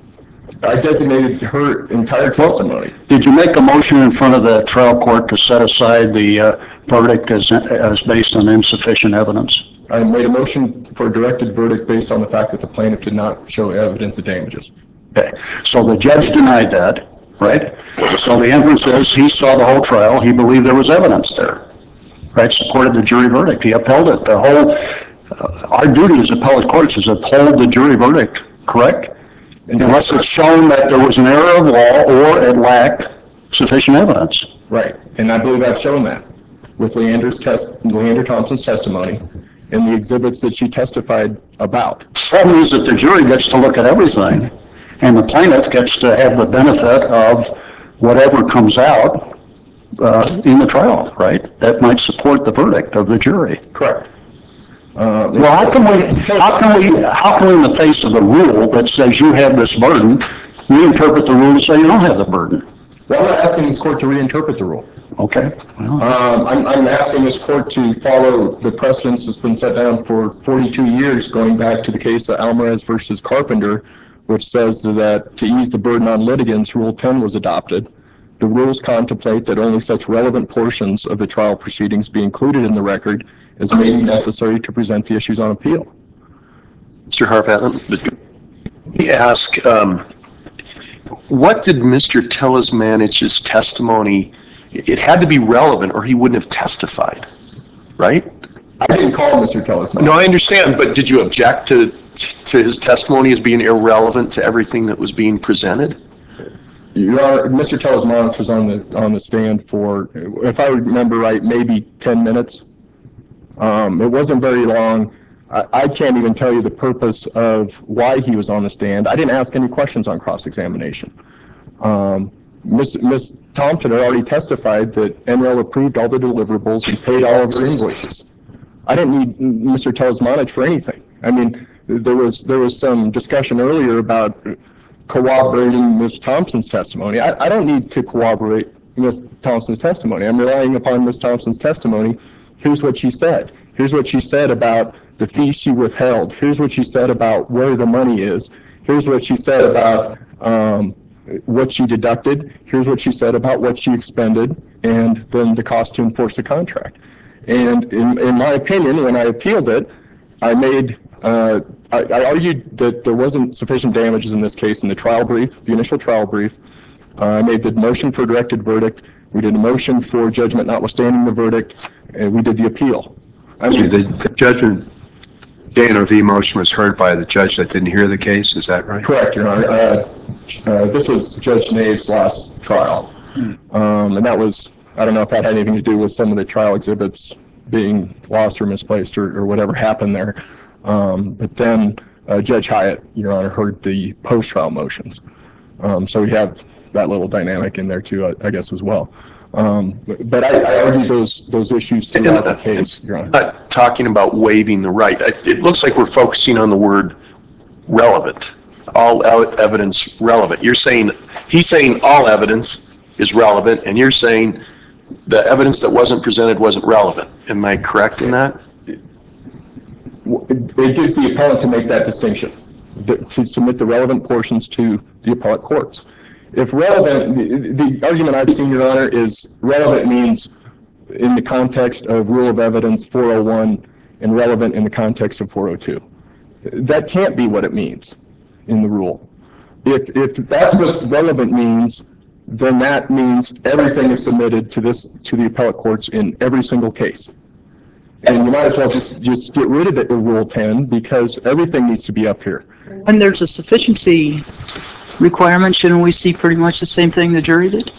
I designated her entire testimony. Did you make a motion in front of the trial court to set aside the uh, verdict as, as based on insufficient evidence? I made a motion for a directed verdict based on the fact that the plaintiff did not show evidence of damages. Okay, so the judge denied that, right? So the inference is he saw the whole trial, he believed there was evidence there, right? Supported the jury verdict, he upheld it. The whole, uh, our duty as appellate courts is to uphold the jury verdict, correct? Unless it's shown that there was an error of law or it lacked sufficient evidence. Right, and I believe I've shown that with Leander's test, Leander Thompson's testimony and the exhibits that she testified about. The problem is that the jury gets to look at everything, and the plaintiff gets to have the benefit of whatever comes out uh, in the trial, right? That might support the verdict of the jury. Correct. Uh, Well, how can we, how can we, how can we, in the face of the rule that says you have this burden, we interpret the rule to say you don't have the burden? Well, I'm not asking this court to reinterpret the rule. Okay. Well, Um, I'm, I'm asking this court to follow the precedence that's been set down for forty-two years, going back to the case of Alvarez versus Carpenter, which says that to ease the burden on litigants, Rule ten was adopted. The rules contemplate that only such relevant portions of the trial proceedings be included in the record as may be necessary to present the issues on appeal. Mister Harpat, let me ask, um, what did Mister Telesmanich's testimony, it had to be relevant or he wouldn't have testified, right? I didn't call Mister Telesmanich. No, I understand, but did you object to, to his testimony as being irrelevant to everything that was being presented? Your Honor, Mister Telesmanich was on the on the stand for, if I remember right, maybe ten minutes. Um, it wasn't very long. I, I can't even tell you the purpose of why he was on the stand. I didn't ask any questions on cross-examination. Um, Miz Miz Thompson had already testified that N R E L approved all the deliverables and paid all of her invoices. I didn't need Mister Telesmanich for anything. I mean, there was there was some discussion earlier about corroborating Miz Thompson's testimony. I, I don't need to corroborate Miz Thompson's testimony. I'm relying upon Miz Thompson's testimony. Here's what she said. Here's what she said about the fees she withheld. Here's what she said about where the money is. Here's what she said about um, what she deducted. Here's what she said about what she expended, and then the cost to enforce the contract. And in, in my opinion, when I appealed it, I made, uh, I, I argued that there wasn't sufficient damages in this case in the trial brief, the initial trial brief. Uh, I made the motion for directed verdict. We did a motion for judgment notwithstanding the verdict, and we did the appeal. I mean, The, the judgment, J N O V motion was heard by the judge that didn't hear the case, is that right? correct, Your Honor. Uh, uh, this was Judge Nave's last trial. Um, and that was, I don't know if that had anything to do with some of the trial exhibits being lost or misplaced or, or whatever happened there. Um, but then uh, Judge Hyatt, Your Honor, heard the post-trial motions. Um, so we have that little dynamic in there too, I, I guess, as well. Um, but I, I argue those, those issues throughout the case, Your Honor. Not talking about waiving the right. It looks like we're focusing on the word relevant, all evidence relevant. You're saying, he's saying all evidence is relevant, and you're saying the evidence that wasn't presented wasn't relevant. Am I correct in that? It gives the appellant to make that distinction, to submit the relevant portions to the appellate courts. If relevant, the, the argument I've seen, Your Honor, is relevant means in the context of Rule of Evidence four oh one and relevant in the context of four oh two. That can't be what it means in the rule. If, if that's what relevant means, then that means everything is submitted to this, to the appellate courts in every single case. And you might as well just, just get rid of it in Rule ten, because everything needs to be up here. When there's a sufficiency requirement, shouldn't we see pretty much the same thing the jury did?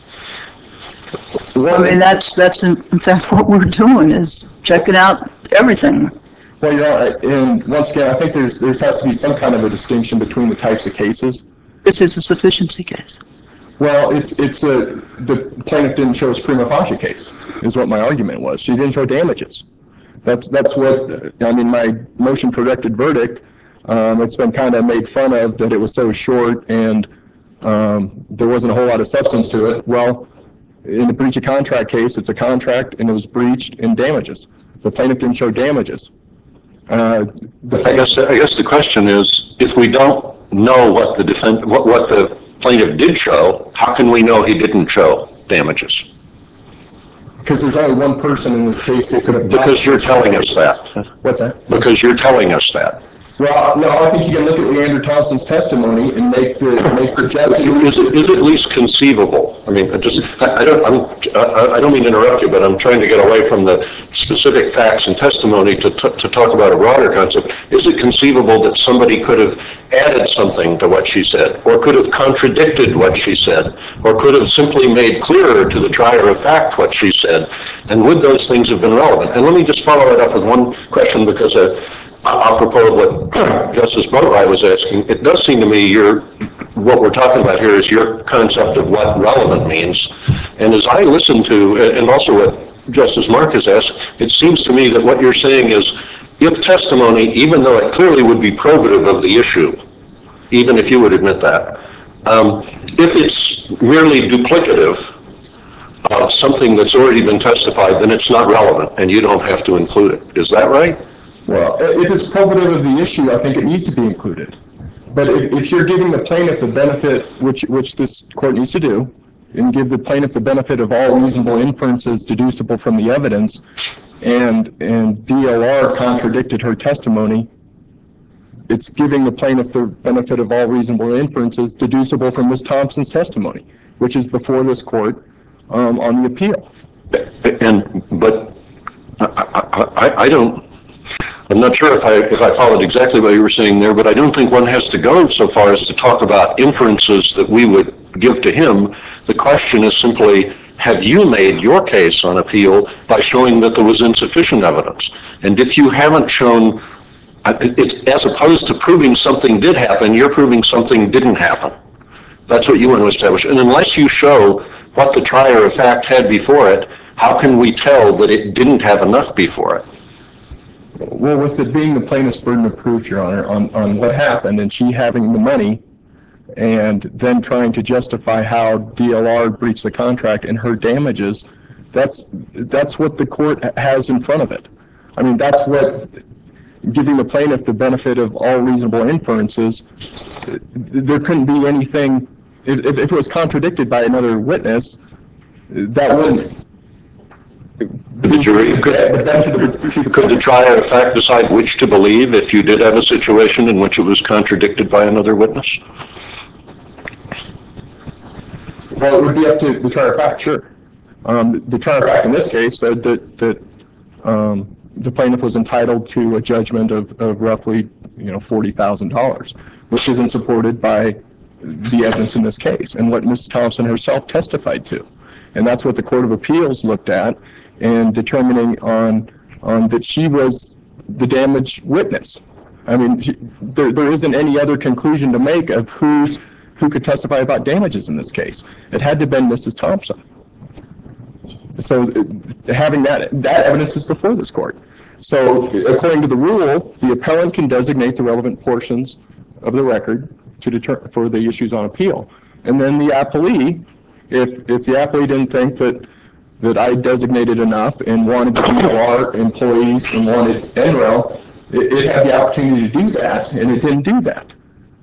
I mean, that's, that's in in fact what we're doing, is checking out everything. Well, you know, and once again, I think there's, there has to be some kind of a distinction between the types of cases. This is a sufficiency case. Well, it's, it's a, the plaintiff didn't show his prima facie case, is what my argument was. She didn't show damages. That's, that's what, I mean, my motion for directed verdict, um, it's been kind of made fun of that it was so short and um, there wasn't a whole lot of substance to it. Well, in a breach of contract case, it's a contract and it was breached in damages. The plaintiff didn't show damages. Uh, the I guess, I guess the question is, if we don't know what the defend, what, what the plaintiff did show, how can we know he didn't show damages? Because there's only one person in this case who could have... Because you're telling us that. What's that? Because you're telling us that. Well, no, I think you can look at Leander Thompson's testimony and make the make projections. Is it, is it at least conceivable? I mean, I just, I, I don't, I'm, I, I don't mean to interrupt you, but I'm trying to get away from the specific facts and testimony to, to, to talk about a broader concept. Is it conceivable that somebody could have added something to what she said, or could have contradicted what she said, or could have simply made clearer to the trier of fact what she said? And would those things have been relevant? And let me just follow it up with one question, because uh, apropos of what Justice Boatright was asking, it does seem to me you're, what we're talking about here is your concept of what relevant means. And as I listen to, and also what Justice Marcus asked, it seems to me that what you're saying is, if testimony, even though it clearly would be probative of the issue, even if you would admit that, um, if it's merely duplicative of something that's already been testified, then it's not relevant and you don't have to include it. Is that right? Well, if it's probative of the issue, I think it needs to be included. But if, if you're giving the plaintiff the benefit, which which this court needs to do, and give the plaintiff the benefit of all reasonable inferences deducible from the evidence, and and D L R contradicted her testimony, it's giving the plaintiff the benefit of all reasonable inferences deducible from Miz Thompson's testimony, which is before this court um, on the appeal. And, but I, I, I don't, I'm not sure if I, if I followed exactly what you were saying there, but I don't think one has to go so far as to talk about inferences that we would give to him. The question is simply, have you made your case on appeal by showing that there was insufficient evidence? And if you haven't shown, it's, as opposed to proving something did happen, you're proving something didn't happen. That's what you want to establish. And unless you show what the trier of fact had before it, how can we tell that it didn't have enough before it? Well, with it being the plaintiff's burden of proof, Your Honor, on, on what happened, and she having the money, and then trying to justify how D L R breached the contract and her damages, that's that's what the court has in front of it. I mean, that's what, giving the plaintiff the benefit of all reasonable inferences, there couldn't be anything, if, if it was contradicted by another witness, that wouldn't. The jury, could, could the trier of fact decide which to believe if you did have a situation in which it was contradicted by another witness? Well, it would be up to the trier of fact, sure. Um, the trier of fact in this case said that, that um, the plaintiff was entitled to a judgment of, of roughly, you know, forty thousand dollars, which isn't supported by the evidence in this case and what Miz Thompson herself testified to. And that's what the Court of Appeals looked at in determining on, on that she was the damaged witness. I mean, she, there, there isn't any other conclusion to make of who's, who could testify about damages in this case. It had to have been Missus Thompson. So uh, having that, that evidence is before this court. So according to the rule, the appellant can designate the relevant portions of the record to deter, for the issues on appeal. And then the appellee, if, if the appellee didn't think that, that I designated enough and wanted the D O R employees and wanted N R E L, it, it had the opportunity to do that, and it didn't do that.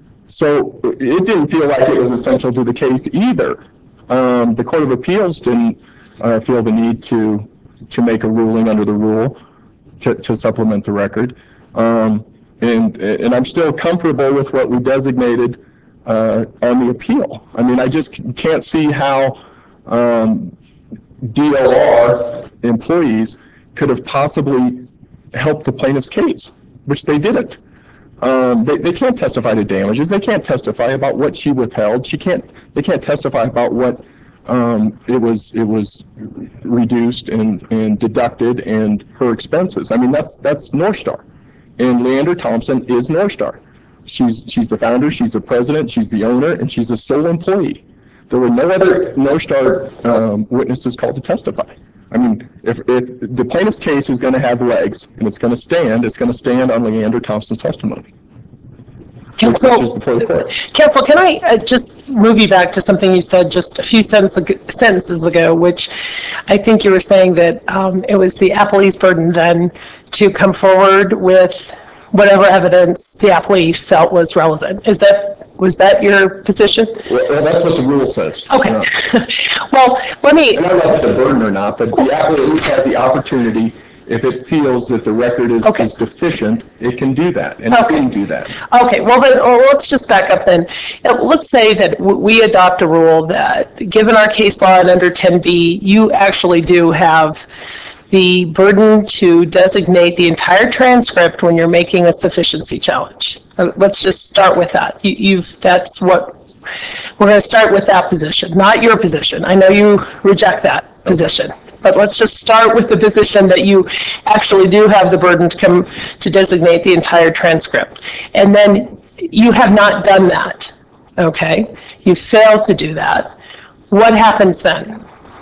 So it didn't feel like it was essential to the case either. Um, the Court of Appeals didn't uh, feel the need to, to make a ruling under the rule to, to supplement the record. Um, and, and I'm still comfortable with what we designated uh, on the appeal. I mean, I just can't see how um, D O R employees could have possibly helped the plaintiff's case, which they didn't. Um, they, they can't testify to damages. They can't testify about what she withheld. She can't, they can't testify about what um, it was, it was reduced and, and deducted and her expenses. I mean, that's, that's North Star. And Leander Thompson is North Star. She's, she's the founder, she's the president, she's the owner, and she's a sole employee. There were no other North Star um, witnesses called to testify. I mean, if, if the plaintiff's case is going to have legs and it's going to stand, it's going to stand on Leander Thompson's testimony. Counsel, Before the court. Counsel, can I uh, just move you back to something you said just a few sentence ago, sentences ago, which I think you were saying that um, it was the appellee's burden then to come forward with whatever evidence the appellee felt was relevant. Is that, was that your position? Well, that's what the rule says. Okay. Yeah. Well, let me. And I don't know if it's a burden or not, but the appellee at least has the opportunity, if it feels that the record is, Okay. is deficient, it can do that, and Okay. it didn't do that. Okay, well then, well, let's just back up then. Uh, Let's say that w- we adopt a rule that, given our case law and under ten B, you actually do have the burden to designate the entire transcript when you're making a sufficiency challenge. Uh, Let's just start with that. You, you've, that's what, we're going to start with that position, not your position. I know you reject that position. But let's just start with the position that you actually do have the burden to come to designate the entire transcript. And then you have not done that, okay? You failed to do that. What happens then?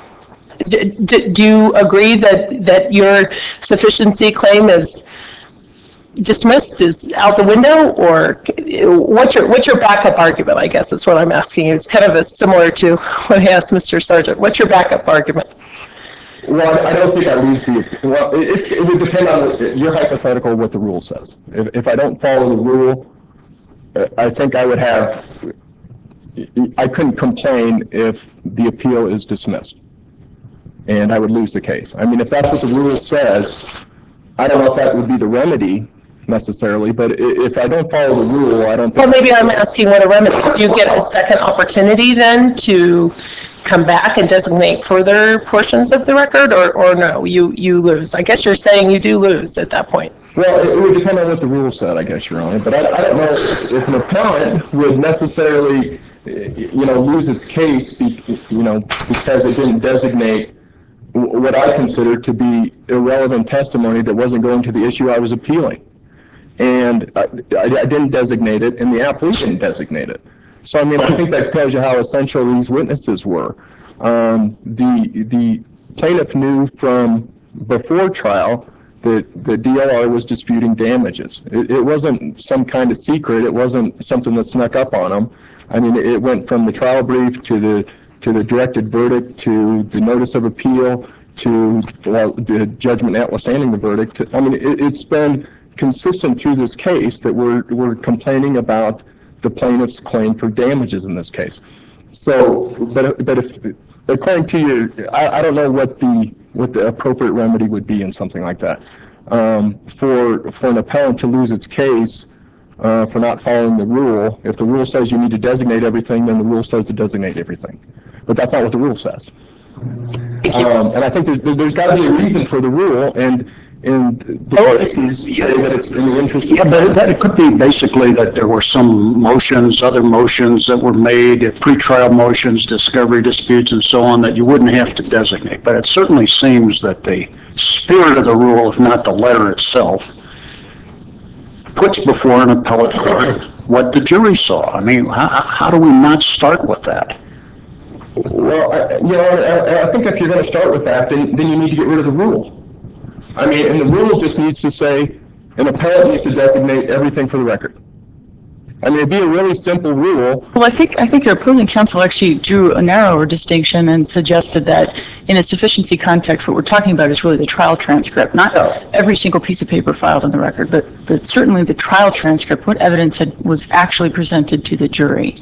D- d- do you agree that, that your sufficiency claim is dismissed, is out the window, or what's your, what's your backup argument, I guess is what I'm asking you. It's kind of a similar to what I asked Mister Sargent. What's your backup argument? Well, I don't think I lose the, well, it- it's, it would depend on what- your hypothetical, what the rule says. If, if I don't follow the rule, uh, I think I would have, I couldn't complain if the appeal is dismissed, and I would lose the case. I mean, if that's what the rule says, I don't know if that would be the remedy necessarily, but i- if I don't follow the rule, I don't think. Well, maybe I'm asking what a remedy. Do you get a second opportunity then to come back and designate further portions of the record, or, or no, you, you lose? I guess you're saying you do lose at that point. Well, it would depend on what the rule said, I guess, Your Honor. But I, I don't know if an appellant would necessarily, you know, lose its case, be, you know, because it didn't designate what I consider to be irrelevant testimony that wasn't going to the issue I was appealing. And I, I, I didn't designate it, and the appellee didn't designate it. So, I mean, I think that tells you how essential these witnesses were. Um, the, the plaintiff knew from before trial that the D L R was disputing damages. It, it wasn't some kind of secret. It wasn't something that snuck up on them. I mean, it went from the trial brief to the to the directed verdict to the notice of appeal to well, the judgment notwithstanding the verdict. I mean, it, it's been consistent through this case that we're we're complaining about the plaintiff's claim for damages in this case. So, but but if according to you, I, I don't know what the what the appropriate remedy would be in something like that. Um, for for an appellant to lose its case uh, for not following the rule, if the rule says you need to designate everything, then the rule says to designate everything. But that's not what the rule says. Um, and I think there's, there's got to be a reason for the rule, and and the cases say that it's in the interest of. Yeah, but that, it could be basically that there were some motions, other motions that were made, pretrial motions, discovery disputes, and so on, that you wouldn't have to designate. But it certainly seems that the spirit of the rule, if not the letter itself, puts before an appellate court what the jury saw. I mean, how, how do we not start with that? Well, I, you know, I, I think if you're going to start with that, then, then you need to get rid of the rule. I mean, and the rule just needs to say an appellate needs to designate everything for the record. I mean, it'd be a really simple rule. Well, I think, I think your opposing counsel actually drew a narrower distinction and suggested that in a sufficiency context, what we're talking about is really the trial transcript, not every single piece of paper filed in the record, but, but certainly the trial transcript, what evidence had, was actually presented to the jury.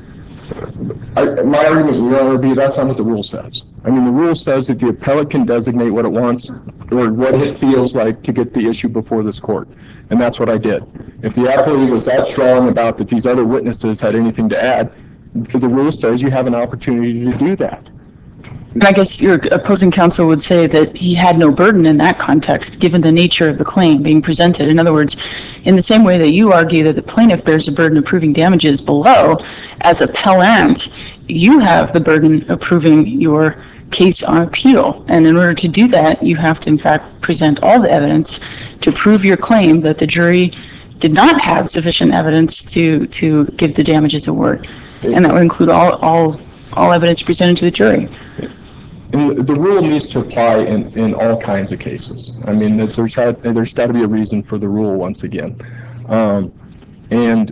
I, my argument, Your Honor, would be that's not what the rule says. I mean, the rule says that the appellate can designate what it wants or what it feels like to get the issue before this court. And that's what I did. If the appellate was that strong about that these other witnesses had anything to add, the rule says you have an opportunity to do that. And I guess your opposing counsel would say that he had no burden in that context, given the nature of the claim being presented. In other words, in the same way that you argue that the plaintiff bears the burden of proving damages below, as appellant, you have the burden of proving your case on appeal. And in order to do that, you have to, in fact, present all the evidence to prove your claim that the jury did not have sufficient evidence to, to give the damages award. And that would include all, all, all evidence presented to the jury. And the rule needs to apply in, in all kinds of cases. I mean, there's had, there's got to be a reason for the rule once again. Um, and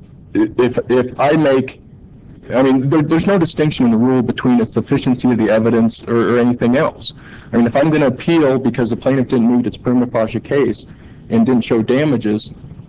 if if I make, I mean, there, there's no distinction in the rule between a sufficiency of the evidence or, or anything else. I mean, if I'm going to appeal because the plaintiff didn't meet its prima facie case and didn't show damages,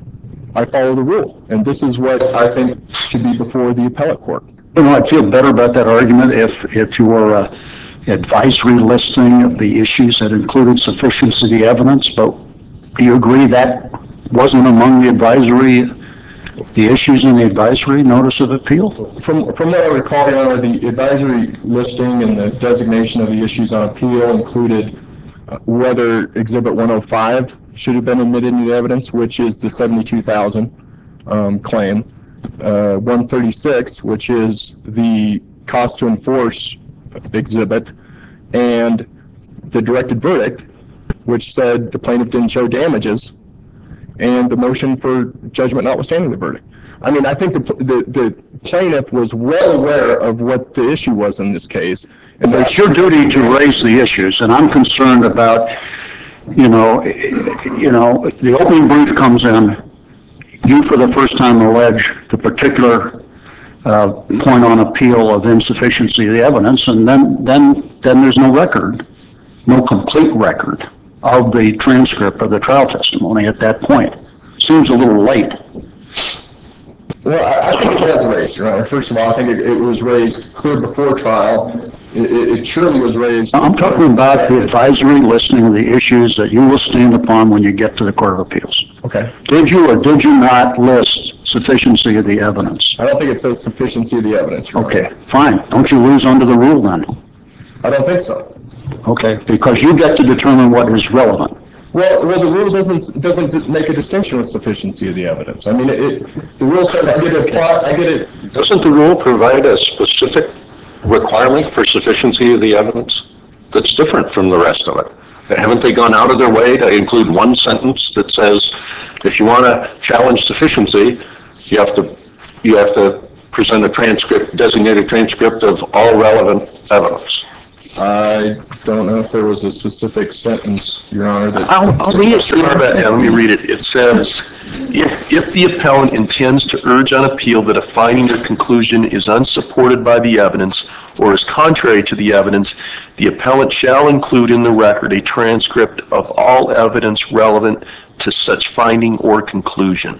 I follow the rule. And this is what I think should be before the appellate court. You know, I'd feel better about that argument if, if your uh, advisory listing of the issues that included sufficiency of the evidence, but do you agree that wasn't among the advisory, the issues in the advisory notice of appeal? From, from what I recall, Your Honor, the advisory listing and the designation of the issues on appeal included uh, whether Exhibit one oh five should have been admitted into the evidence, which is the seventy-two thousand um, claim, uh, one thirty-six, which is the cost to enforce exhibit, and the directed verdict, which said the plaintiff didn't show damages, and the motion for judgment notwithstanding the verdict. I mean, I think the, the, the plaintiff was well aware of what the issue was in this case. And it's your duty to raise the issues, and I'm concerned about, you know, you know, the opening brief comes in, you for the first time allege the particular uh, point on appeal of insufficiency of the evidence, and then, then, then there's no record, no complete record of the transcript of the trial testimony at that point. Seems a little late. Well, I, I think it was raised, Your Honor. First of all, I think it, it was raised clear before trial. It, it surely was raised. I'm talking about the advisory listing of the issues that you will stand upon when you get to the Court of Appeals. Okay. Did you or did you not list sufficiency of the evidence? I don't think it says sufficiency of the evidence, Your Honor. Okay, fine. Don't you lose under the rule then? I don't think so. Okay, because you get to determine what is relevant. Well, well, the rule doesn't doesn't make a distinction with sufficiency of the evidence. I mean, it, it the rule says I get a plot, I get it. Doesn't the rule provide a specific requirement for sufficiency of the evidence that's different from the rest of it? Haven't they gone out of their way to include one sentence that says, if you want to challenge sufficiency, you have to you have to present a transcript, designated transcript of all relevant evidence? I don't know if there was a specific sentence, Your Honor, that... I'll, I'll read it. Mister Barbat, yeah, let me read it. It says, if, if the appellant intends to urge on appeal that a finding or conclusion is unsupported by the evidence or is contrary to the evidence, the appellant shall include in the record a transcript of all evidence relevant to such finding or conclusion.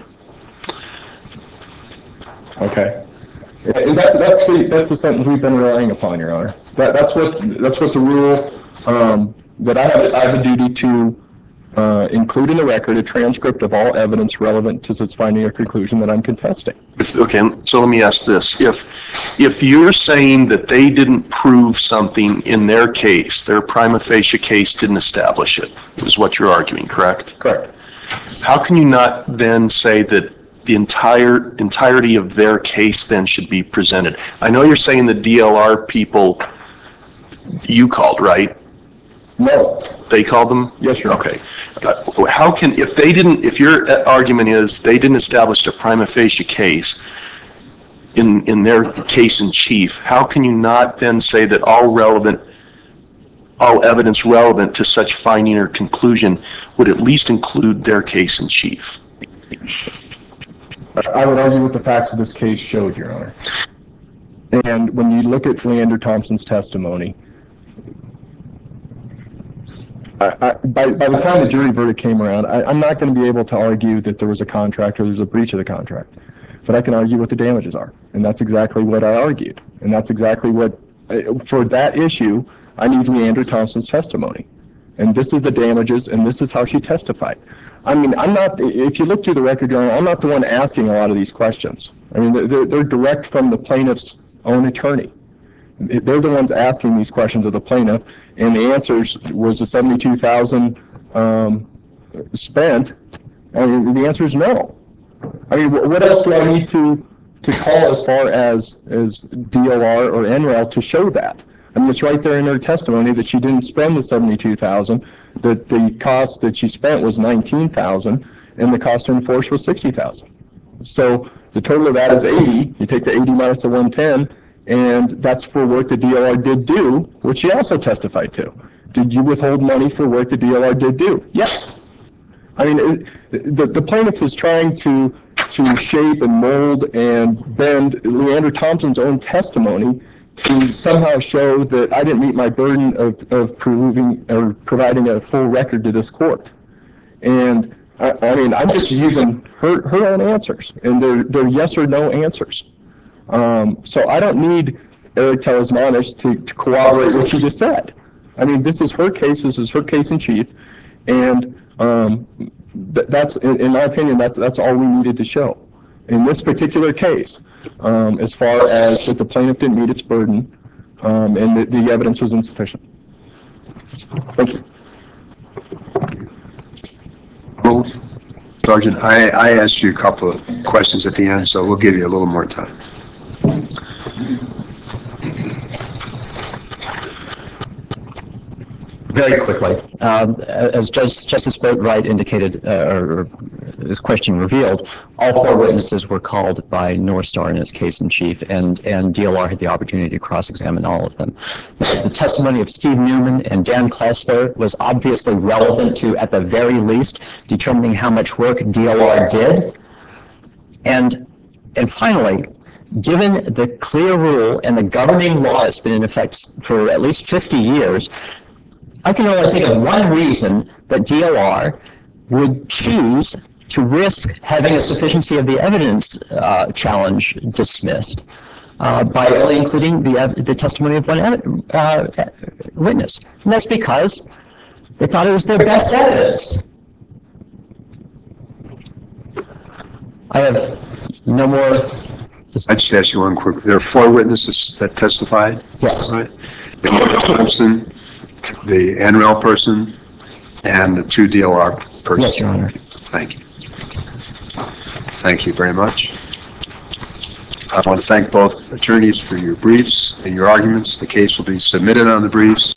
Okay. And that's, that's the, that's the sentence we've been relying upon, Your Honor. That, that's what, that's what the rule, um, that I have, I have a duty to, uh, include in the record a transcript of all evidence relevant to such finding or conclusion that I'm contesting. Okay, so let me ask this. If, if you're saying that they didn't prove something in their case, their prima facie case didn't establish it, is what you're arguing, correct? Correct. How can you not then say that the entire entirety of their case then should be presented? I know you're saying the D L R people you called, right? No. They called them? Yes, Your Honor. Okay. Uh, how can, if they didn't, if your argument is they didn't establish a prima facie case, in, in their case in chief, how can you not then say that all relevant, all evidence relevant to such finding or conclusion would at least include their case in chief? I would argue what the facts of this case showed, Your Honor. And when you look at Leander Thompson's testimony, I, I, by, by the time the jury verdict came around, I, I'm not going to be able to argue that there was a contract or there's a breach of the contract. But I can argue what the damages are. And that's exactly what I argued. And that's exactly what, for that issue, I need Leander Thompson's testimony. And this is the damages, and this is how she testified. I mean, I'm not, if you look through the record, Your Honor, I'm not the one asking a lot of these questions. I mean, they're, they're direct from the plaintiff's own attorney. They're the ones asking these questions of the plaintiff, and the answers was the seventy-two thousand um, spent. I mean, the answer is no. I mean, what else do I need to to call as far as as D O R or N R E L to show that? I mean, it's right there in her testimony that she didn't spend the seventy-two thousand. That the cost that she spent was nineteen thousand, and the cost to enforce was sixty thousand. So the total of that is eighty. You take the eighty minus the one ten. And that's for work the D O R did do, which she also testified to. Did you withhold money for work the D O R did do? Yes. I mean, it, the, the plaintiff is trying to, to shape and mold and bend Leander Thompson's own testimony to somehow show that I didn't meet my burden of, of proving or providing a full record to this court. And I, I mean, I'm just using her, her own answers, and they're, they're yes or no answers. Um, so I don't need Eric Telesmanis to, to corroborate what she just said. I mean, this is her case, this is her case in chief, and um, th that's, in, in my opinion, that's, that's all we needed to show. In this particular case, um, as far as that the plaintiff didn't meet its burden, um, and the, the evidence was insufficient. Thank you. Well, Sergeant, I, I asked you a couple of questions at the end, so we'll give you a little more time. Very quickly, um, as Just, Justice Boatwright indicated, uh, or his question revealed, all four witnesses were called by North Star in his case in chief, and, and D L R had the opportunity to cross-examine all of them. The testimony of Steve Newman and Dan Klessler was obviously relevant to, at the very least, determining how much work D L R did. And, and finally, given the clear rule and the governing law that's been in effect for at least fifty years, I can only think of one reason that D L R would choose to risk having a sufficiency of the evidence uh, challenge dismissed uh, by only including the, the testimony of one uh, witness. And that's because they thought it was their best evidence. I have no more. I just asked you one quick. There are four witnesses that testified? Yes. Right. Thompson, the N R E L person, and the two D L R persons. Yes, Your Honor. Thank you. Thank you very much. I want to thank both attorneys for your briefs and your arguments. The case will be submitted on the briefs.